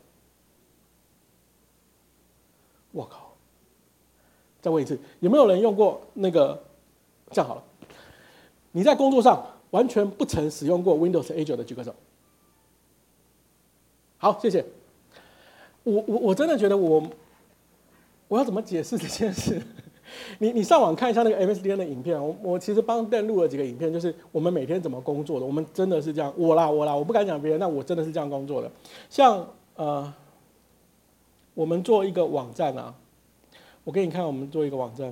我靠！再问一次，有没有人用过那个？这样好了。你在工作上完全不曾使用过 Windows Azure 的举个手。好，谢谢。我我我真的觉得我我要怎么解释这件事？你你上网看一下那个 M S D N 的影片，我我其实帮 Dan 录了几个影片，就是我们每天怎么工作的。我们真的是这样，我啦我啦，我不敢讲别人，那我真的是这样工作的。像呃，我们做一个网站啊，我给你看，我们做一个网站。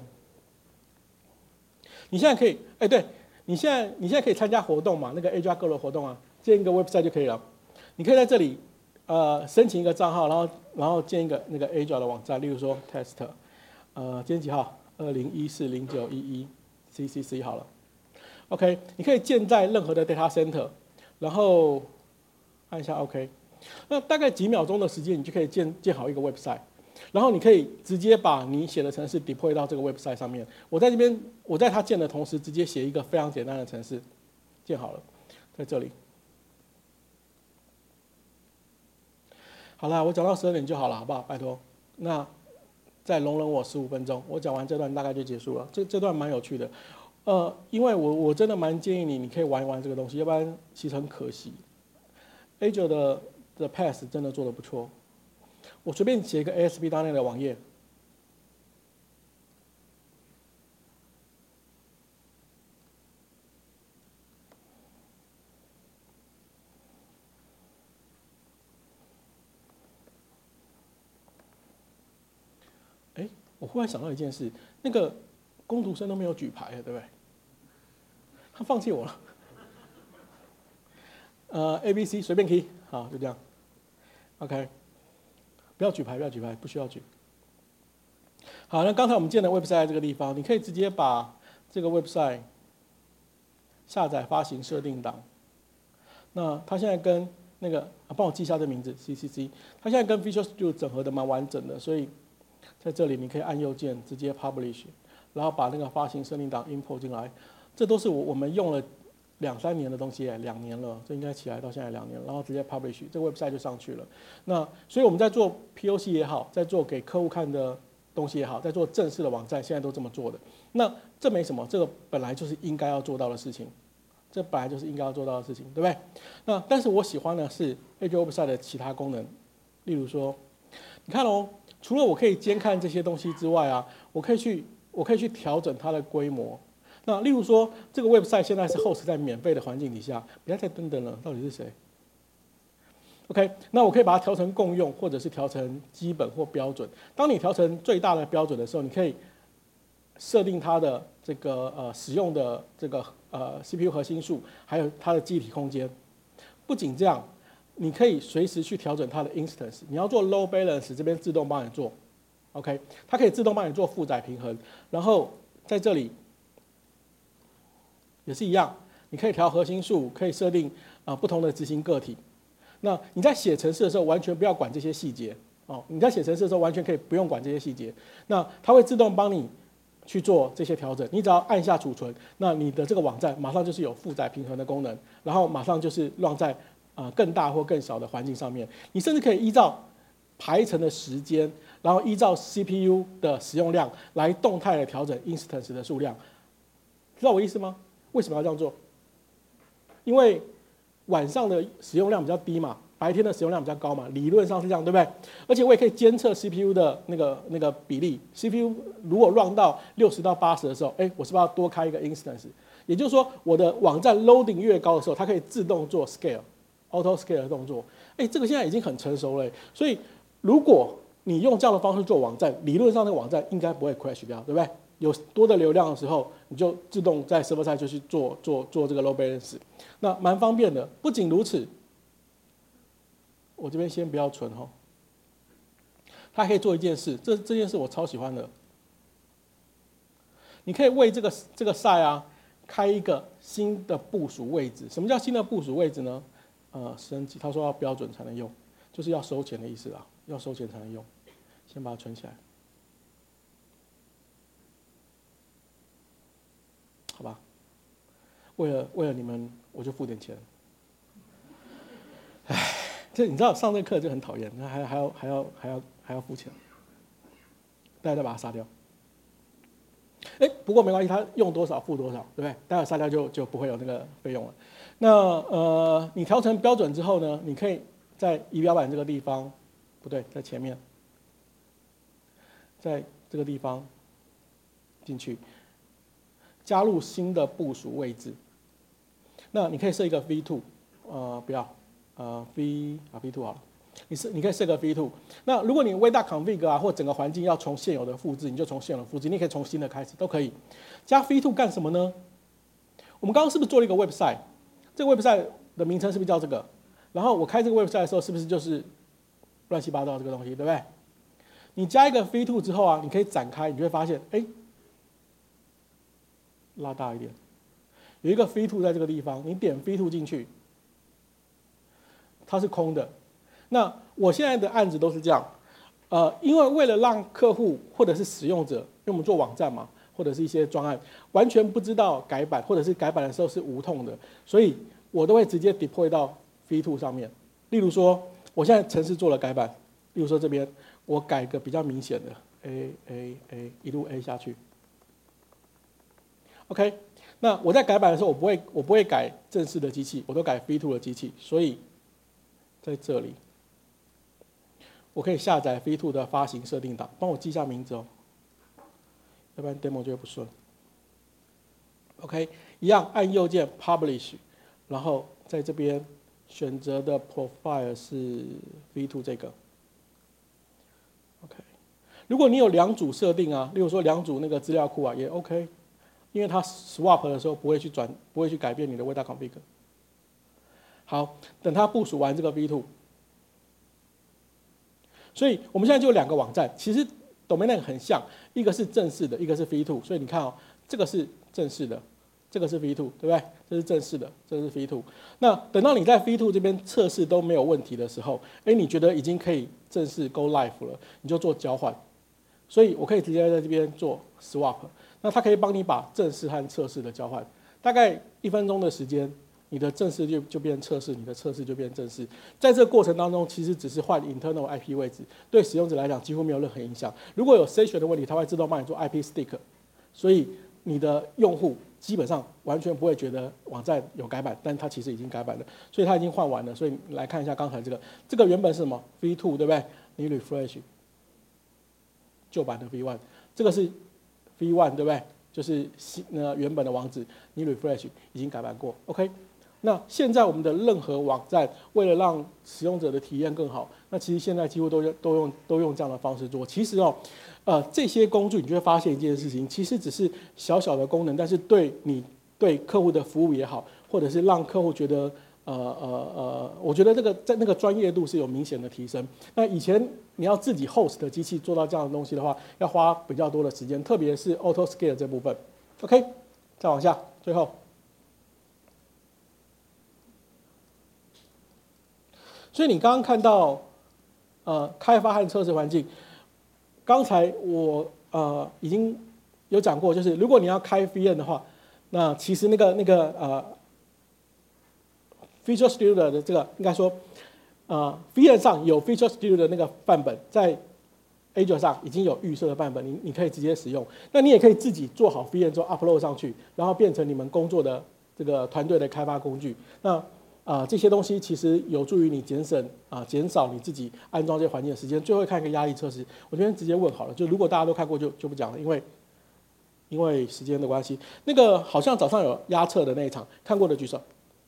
你现在可以，哎，对。你现在你现在可以参加活动嘛？那个 Azure Go 的活动啊，建一个 website 就可以了。你可以在这里呃申请一个账号，然后然后建一个那个 Azure 的网站，例如说 test， 呃今天几号？二零一四零九一一 C C C 好了。OK， 你可以建在任何的 data center， 然后按一下 OK， 那大概几秒钟的时间，你就可以建建好一个 website。然后你可以直接把你写的程式 deploy 到这个 website 上面。我在这边，我在它建的同时，直接写一个非常简单的程式，建好了，在这里。好了，我讲到十二点就好了，好不好？拜托。那再容忍我十五分钟，我讲完这段大概就结束了。这这段蛮有趣的，呃，因为我我真的蛮建议你，你可以玩一玩这个东西，要不然其实很可惜。Azure 的的 P A S S 真的做得不错。我随便写一个 A S P dot net 的网页，哎，我忽然想到一件事，那个工读生都没有举牌，对不对？他放弃我了。呃 ，A B C 随便 key， 好，就这样。OK。不要举牌，不要举牌，不需要举。好，那刚才我们建的 website 在这个地方，你可以直接把这个 website 下载、发行、设定档。那它现在跟那个啊，帮我记一下这名字 C C C， 它现在跟 Visual Studio 整合的蛮完整的，所以在这里你可以按右键直接 Publish， 然后把那个发行设定档 import 进来。这都是我我们用了两三年的东西，两年了，这应该起来到现在两年了，然后直接 publish， 这个 website 就上去了。那所以我们在做 P O C 也好，在做给客户看的东西也好，在做正式的网站，现在都这么做的。那这没什么，这个本来就是应该要做到的事情，这本来就是应该要做到的事情，对不对？那但是我喜欢的是 Azure website 的其他功能，例如说，你看哦，除了我可以监看这些东西之外啊，我可以去我可以去调整它的规模。那例如说，这个 website 现在是 host 在免费的环境底下，不要再等等了，到底是谁 ？OK， 那我可以把它调成共用，或者是调成基本或标准。当你调成最大的标准的时候，你可以设定它的这个呃使用的这个呃呃 C P U 核心数，还有它的记忆体空间。不仅这样，你可以随时去调整它的 instance。你要做 load balance， 这边自动帮你做 ，OK， 它可以自动帮你做负载平衡。然后在这里也是一样，你可以调核心数，可以设定啊、呃、不同的执行个体。那你在写程式的时候，完全不要管这些细节哦。你在写程式的时候，完全可以不用管这些细节。那它会自动帮你去做这些调整。你只要按下储存，那你的这个网站马上就是有负载平衡的功能，然后马上就是run在呃更大或更小的环境上面。你甚至可以依照排程的时间，然后依照 C P U 的使用量来动态的调整 instance 的数量。知道我意思吗？为什么要这样做？因为晚上的使用量比较低嘛，白天的使用量比较高嘛，理论上是这样，对不对？而且我也可以监测 C P U 的那个那个比例 ，C P U 如果 run 到六十到八十的时候，哎，我是不是要多开一个 instance？ 也就是说，我的网站 loading 越高的时候，它可以自动做 scale、auto scale 的动作。哎，这个现在已经很成熟了。所以，如果你用这样的方式做网站，理论上那个网站应该不会 crash 掉，对不对？有多的流量的时候，你就自动在 server side 就去做做做这个 load balance， 那蛮方便的。不仅如此，我这边先不要存哈，它还可以做一件事，这这件事我超喜欢的。你可以为这个这个 site 啊开一个新的部署位置。什么叫新的部署位置呢？呃，升级，他说要标准才能用，就是要收钱的意思啦，要收钱才能用。先把它存起来。好吧，为了为了你们，我就付点钱。唉，这你知道上这课就很讨厌，还还要还要还要还要付钱，大家再把它杀掉。哎，不过没关系，他用多少付多少，对不对？待会杀掉就就不会有那个费用了。那呃，你调成标准之后呢，你可以在仪表板这个地方，不对，在前面，在这个地方进去。加入新的部署位置，那你可以设一个 V 二， 呃，不要，呃 V 啊 V 二 好了，你是你可以设个 V 二。那如果你 V 大 config 啊或整个环境要从现有的复制，你就从现有的复制，你可以从新的开始都可以。加 V 二 干什么呢？我们刚刚是不是做了一个 website？ 这个 website 的名称是不是叫这个？然后我开这个 website 的时候，是不是就是乱七八糟这个东西，对不对？你加一个 V 二 之后啊，你可以展开，你就会发现，哎。拉大一点，有一个 V 二 在这个地方，你点 V 二 进去，它是空的。那我现在的案子都是这样，呃，因为为了让客户或者是使用者，因为我们做网站嘛，或者是一些专案，完全不知道改版，或者是改版的时候是无痛的，所以我都会直接 deploy 到 V 二 上面。例如说，我现在程式做了改版，例如说这边我改个比较明显的 A A A 一路 A 下去。OK， 那我在改版的时候，我不会我不会改正式的机器，我都改 V 二 的机器，所以在这里我可以下载 V 二 的发行设定档，帮我记一下名字哦，要不然 demo 就会不顺。OK， 一样按右键 Publish， 然后在这边选择的 Profile 是 V 二 这个。OK， 如果你有两组设定啊，例如说两组那个资料库啊，也 OK。因为它 swap 的时候不会去转，不会去改变你的 V 大 config。好，等它部署完这个 V 二， 所以我们现在就有两个网站，其实 domain name 很像，一个是正式的，一个是 V 二。所以你看哦，这个是正式的，这个是 V 二， 对不对？这是正式的，这是 V 二。那等到你在 V 二这边测试都没有问题的时候，哎，你觉得已经可以正式 go live 了，你就做交换。所以我可以直接在这边做 swap。那它可以帮你把正式和测试的交换，大概一分钟的时间，你的正式就就变测试，你的测试就变正式。在这个过程当中，其实只是换 internal I P 位置，对使用者来讲几乎没有任何影响。如果有 session 的问题，它会自动帮你做 I P stick， 所以你的用户基本上完全不会觉得网站有改版，但它其实已经改版了，所以它已经换完了。所以来看一下刚才这个，这个原本是什么 V 二， 对不对？你 refresh 旧版的 V 一， 这个是 V 一 对不对？就是新呃原本的网址，你 refresh 已经改版过 ，OK。那现在我们的任何网站，为了让使用者的体验更好，那其实现在几乎都都用都用这样的方式做。其实哦，呃这些工具你就会发现一件事情，其实只是小小的功能，但是对你对客户的服务也好，或者是让客户觉得。呃呃呃，我觉得这个在那个专业度是有明显的提升。那以前你要自己 host 的机器做到这样的东西的话，要花比较多的时间，特别是 auto scale 这部分。OK， 再往下，最后，所以你刚刚看到，呃，开发和测试环境，刚才我呃已经有讲过，就是如果你要开 V M 的话，那其实那个那个呃。Visual Studio 的这个应该说，呃 ，V M 上有 Visual Studio 的那个范本，在 Azure 上已经有预设的范本，你你可以直接使用。那你也可以自己做好 V M 之后 upload 上去，然后变成你们工作的这个团队的开发工具。那啊、呃，这些东西其实有助于你节省啊、呃，减少你自己安装这些环境的时间。最后看一个压力测试，我这边直接问好了，就如果大家都看过就就不讲了，因为因为时间的关系。那个好像早上有压测的那一场，看过的举手。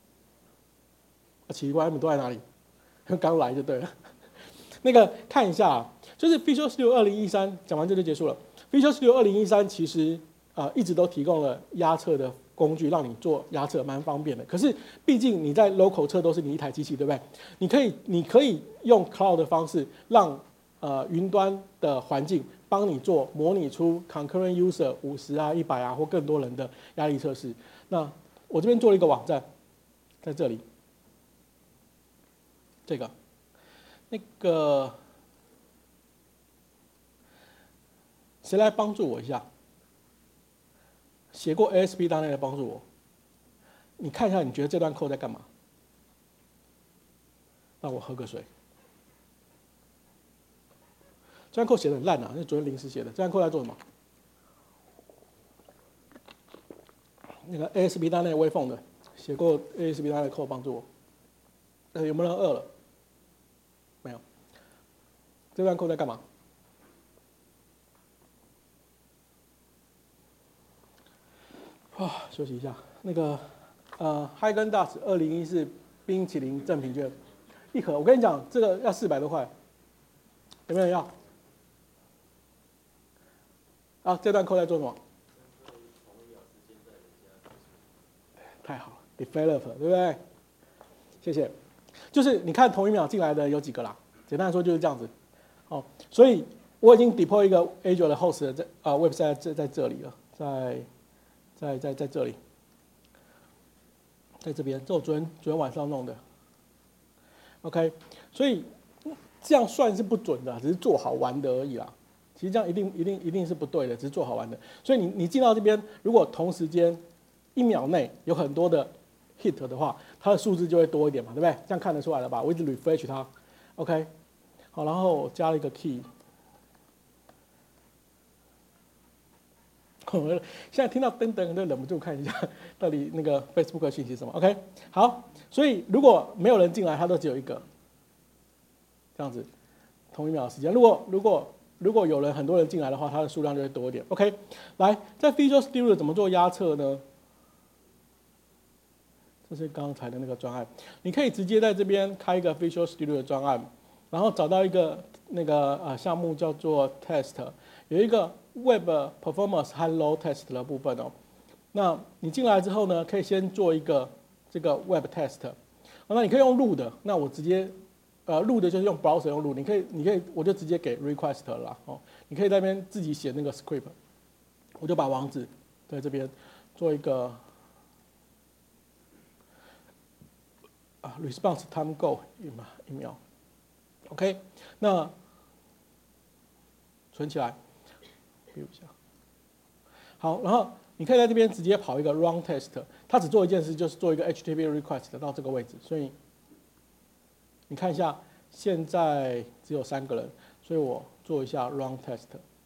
奇怪，他们都在哪里？刚来就对了。那个看一下啊，就是 Visual Studio 二零一三讲完这就结束了。Visual Studio 二零一三其实啊、呃、一直都提供了压测的工具，让你做压测，蛮方便的。可是毕竟你在 local 测都是你一台机器，对不对？你可以你可以用 cloud 的方式，让呃云端的环境帮你做模拟出 concurrent user 五十啊、一百啊或更多人的压力测试。那我这边做了一个网站，在这里。这个，那个，谁来帮助我一下？写过 A S P 档案来帮助我。你看一下，你觉得这段 code 在干嘛？让我喝个水。这段 code 写的很烂啊，那昨天临时写的。这段 code 在做什么？那个 A S P 档案微缝的，写过 A S P 档案的 code 帮助我。呃，有没有人饿了？没有。这段 code 在干嘛？啊，休息一下。那个呃 ，Häagen Dazs 二零一四冰淇淋赠品券一盒，我跟你讲，这个要四百多块，有没有人要？啊，这段 code 在做什么？太好了 ，developer 对不对？谢谢。就是你看同一秒进来的有几个啦？简单来说就是这样子。哦，所以我已经 deploy 一个 Azure 的 host 在啊 website 在在这里了，在在在在这里，在这边，这我昨天昨天晚上弄的。OK， 所以这样算是不准的，只是做好玩的而已啦。其实这样一定一定一定是不对的，只是做好玩的。所以你你进到这边，如果同时间一秒内有很多的 hit 的话，它的数字就会多一点嘛，对不对？这样看得出来了吧？我一直 refresh 它 ，OK， 好，然后我加了一个 key。现在听到噔噔，就忍不住看一下到底那个 Facebook 的讯息是什么。OK， 好，所以如果没有人进来，它都只有一个，这样子，同一秒的时间。如果如果如果有人很多人进来的话，它的数量就会多一点。OK， 来，在 Visual Studio 怎么做压测呢？这是刚才的那个专案，你可以直接在这边开一个 Visual Studio 的专案，然后找到一个那个呃项目叫做 Test， 有一个 Web Performance 和 Load Test 的部分哦。那你进来之后呢，可以先做一个这个 Web Test， 那你可以用录的，那我直接呃录的就是用 Browser 用录，你可以你可以我就直接给 Request 了啦哦，你可以在那边自己写那个 Script， 我就把网址在这边做一个。啊 ，response time go 一秒一秒 ，OK， 那存起来，比如一下，好，然后你可以在这边直接跑一个 run test， 它只做一件事，就是做一个 H T T P request 到这个位置，所以你看一下，现在只有三个人，所以我做一下 run test，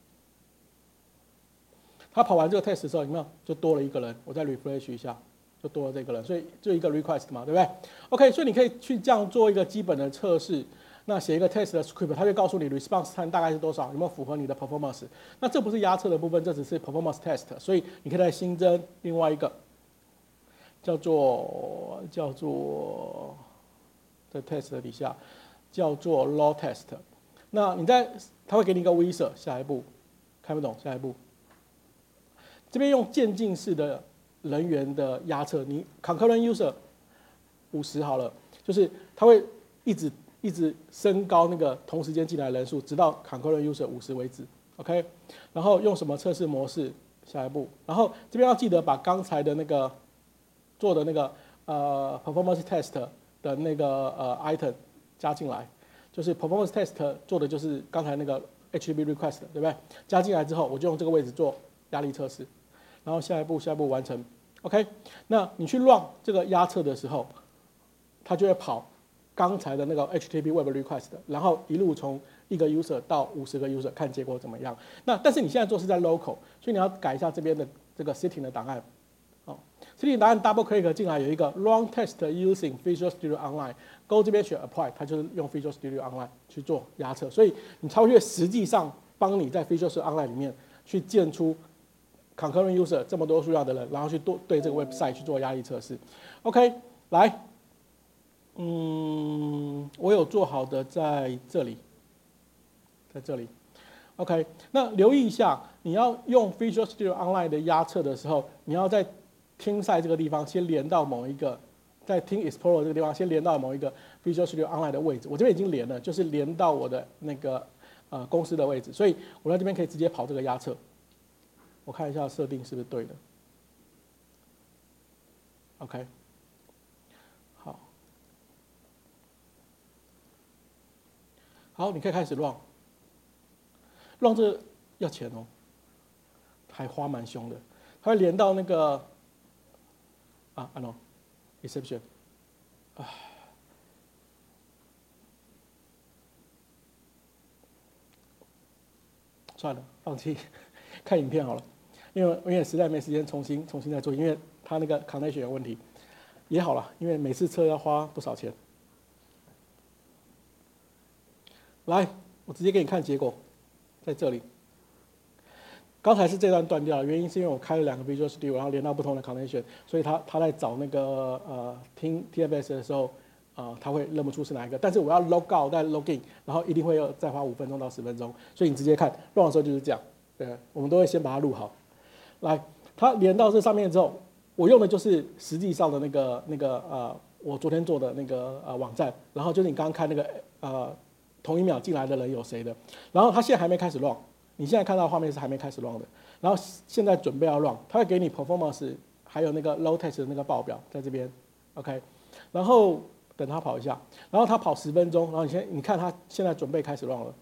他跑完这个 test 的时候，有没有就多了一个人？我再 refresh 一下。就多了这个人，所以就一个 request 嘛，对不对 ？OK， 所以你可以去这样做一个基本的测试，那写一个 test 的 script， 它会告诉你 response time 大概是多少，有没有符合你的 performance。那这不是压测的部分，这只是 performance test， 所以你可以再新增另外一个叫做叫做在 test 的底下叫做 load test。那你在它会给你一个 wizard， 下一步看不懂，下一步这边用渐进式的。 人员的压测，你 concurrent user 五十好了，就是它会一直一直升高那个同时间进来的人数，直到 concurrent user 五十为止 ，OK。然后用什么测试模式？下一步，然后这边要记得把刚才的那个做的那个呃 performance test 的那个呃 item 加进来，就是 performance test 做的就是刚才那个 H T T P request， 对不对？加进来之后，我就用这个位置做压力测试，然后下一步下一步完成 ，OK。那你去 run 这个压测的时候，它就会跑刚才的那个 H T T P web request， 然后一路从一个 user 到五十个 user 看结果怎么样。那但是你现在做是在 local， 所以你要改一下这边的这个 setting 的档案。哦 ，setting 档案 double click 进来有一个 run test using Visual Studio Online，Go 这边选 apply， 它就是用 Visual Studio Online 去做压测。所以你超越实际上帮你在 Visual Studio Online 里面去建出 concurrent user 这么多数量的人，然后去对这个 website 去做压力测试。OK， 来。嗯，我有做好的在这里，在这里 ，OK。那留意一下，你要用 Visual Studio Online 的压测的时候，你要在听赛这个地方先连到某一个，在听 Explorer 这个地方先连到某一个 Visual Studio Online 的位置。我这边已经连了，就是连到我的那个呃公司的位置，所以我在这边可以直接跑这个压测。我看一下设定是不是对的 ，OK。好，你可以开始 run。run 这要钱哦，还花蛮凶的。它会连到那个啊啊 no exception 啊，算了，放弃，看影片好了。因为因为实在没时间重新重新再做，因为它那个 connection 有问题。也好了，因为每次测要花不少钱。来，我直接给你看结果，在这里。刚才是这段断掉了，原因是因为我开了两个 Visual Studio， 然后连到不同的 connection， 所以他他在找那个呃听 T F S 的时候，呃他会认不出是哪一个。但是我要 log out 再 log in， 然后一定会要再花五分钟到十分钟，所以你直接看 run 的时候就是这样。对，我们都会先把它录好。来，它连到这上面之后，我用的就是实际上的那个那个呃我昨天做的那个呃网站，然后就是你刚刚看那个呃。同一秒进来的人有谁的？然后他现在还没开始 run， 你现在看到的画面是还没开始 run 的。然后现在准备要 run， 他会给你 performance 还有那个 load test 的那个报表在这边 ，OK。然后等他跑一下，然后他跑十分钟，然后你先你看他现在准备开始 run 了。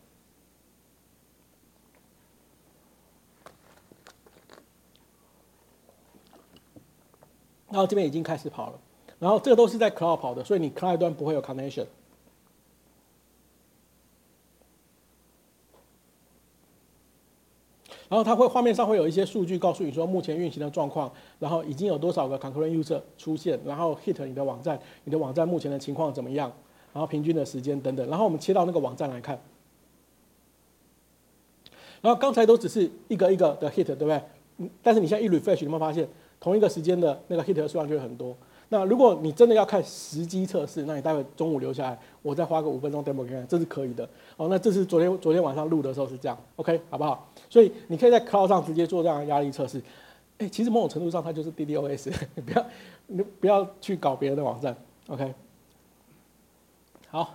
然后这边已经开始跑了，然后这个都是在 cloud 跑的，所以你 client 端不会有 connection。然后它会画面上会有一些数据告诉你说目前运行的状况，然后已经有多少个 concurrent user 出现，然后 hit 你的网站，你的网站目前的情况怎么样，然后平均的时间等等。然后我们切到那个网站来看，然后刚才都只是一个一个的 hit， 对不对？但是你现在一 refresh， 你有没有发现同一个时间的那个 hit 的数量就会很多？那如果你真的要看实机测试，那你待会中午留下来，我再花个五分钟 demo 给你看，这是可以的。哦，那这是昨天昨天晚上录的时候是这样 ，OK， 好不好？所以你可以在 Cloud 上直接做这样的压力测试。哎，其实某种程度上它就是 D DoS， 你不要你不要去搞别人的网站 ，OK。好，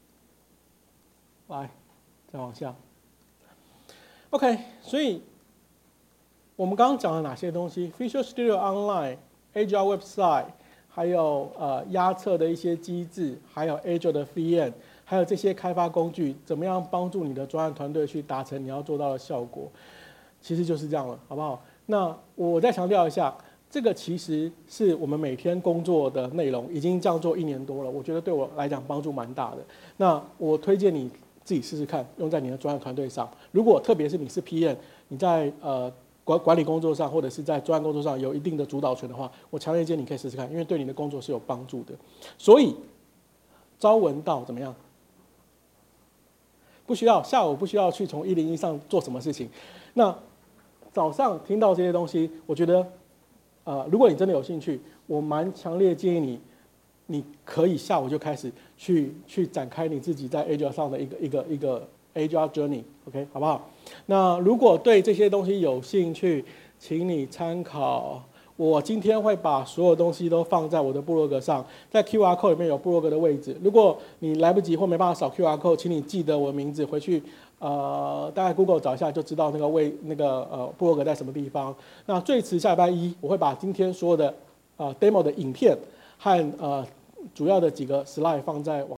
来再往下 ，OK。所以我们刚刚讲了哪些东西 ？Visual Studio Online、Agile Website。还有呃压测的一些机制，还有 Azure 的 V M， 还有这些开发工具，怎么样帮助你的专案团队去达成你要做到的效果？其实就是这样了，好不好？那我再强调一下，这个其实是我们每天工作的内容，已经这样做一年多了，我觉得对我来讲帮助蛮大的。那我推荐你自己试试看，用在你的专案团队上。如果特别是你是 P M， 你在呃。管管理工作上，或者是在专案工作上有一定的主导权的话，我强烈建议你可以试试看，因为对你的工作是有帮助的。所以，朝闻道怎么样？不需要下午不需要去从一零一上做什么事情。那早上听到这些东西，我觉得，呃，如果你真的有兴趣，我蛮强烈建议你，你可以下午就开始去去展开你自己在 Azure 上的一个一个一个 Agile Journey，OK， 好不好？那如果对这些东西有兴趣，请你参考我今天会把所有东西都放在我的部落格上，在 Q R code 里面有部落格的位置。如果你来不及或没办法扫 Q R code， 请你记得我的名字回去，呃，大概 Google 找一下就知道那个位那个呃部落格在什么地方。那最迟下礼拜一，我会把今天所有的呃 demo 的影片和呃主要的几个 slide 放在网。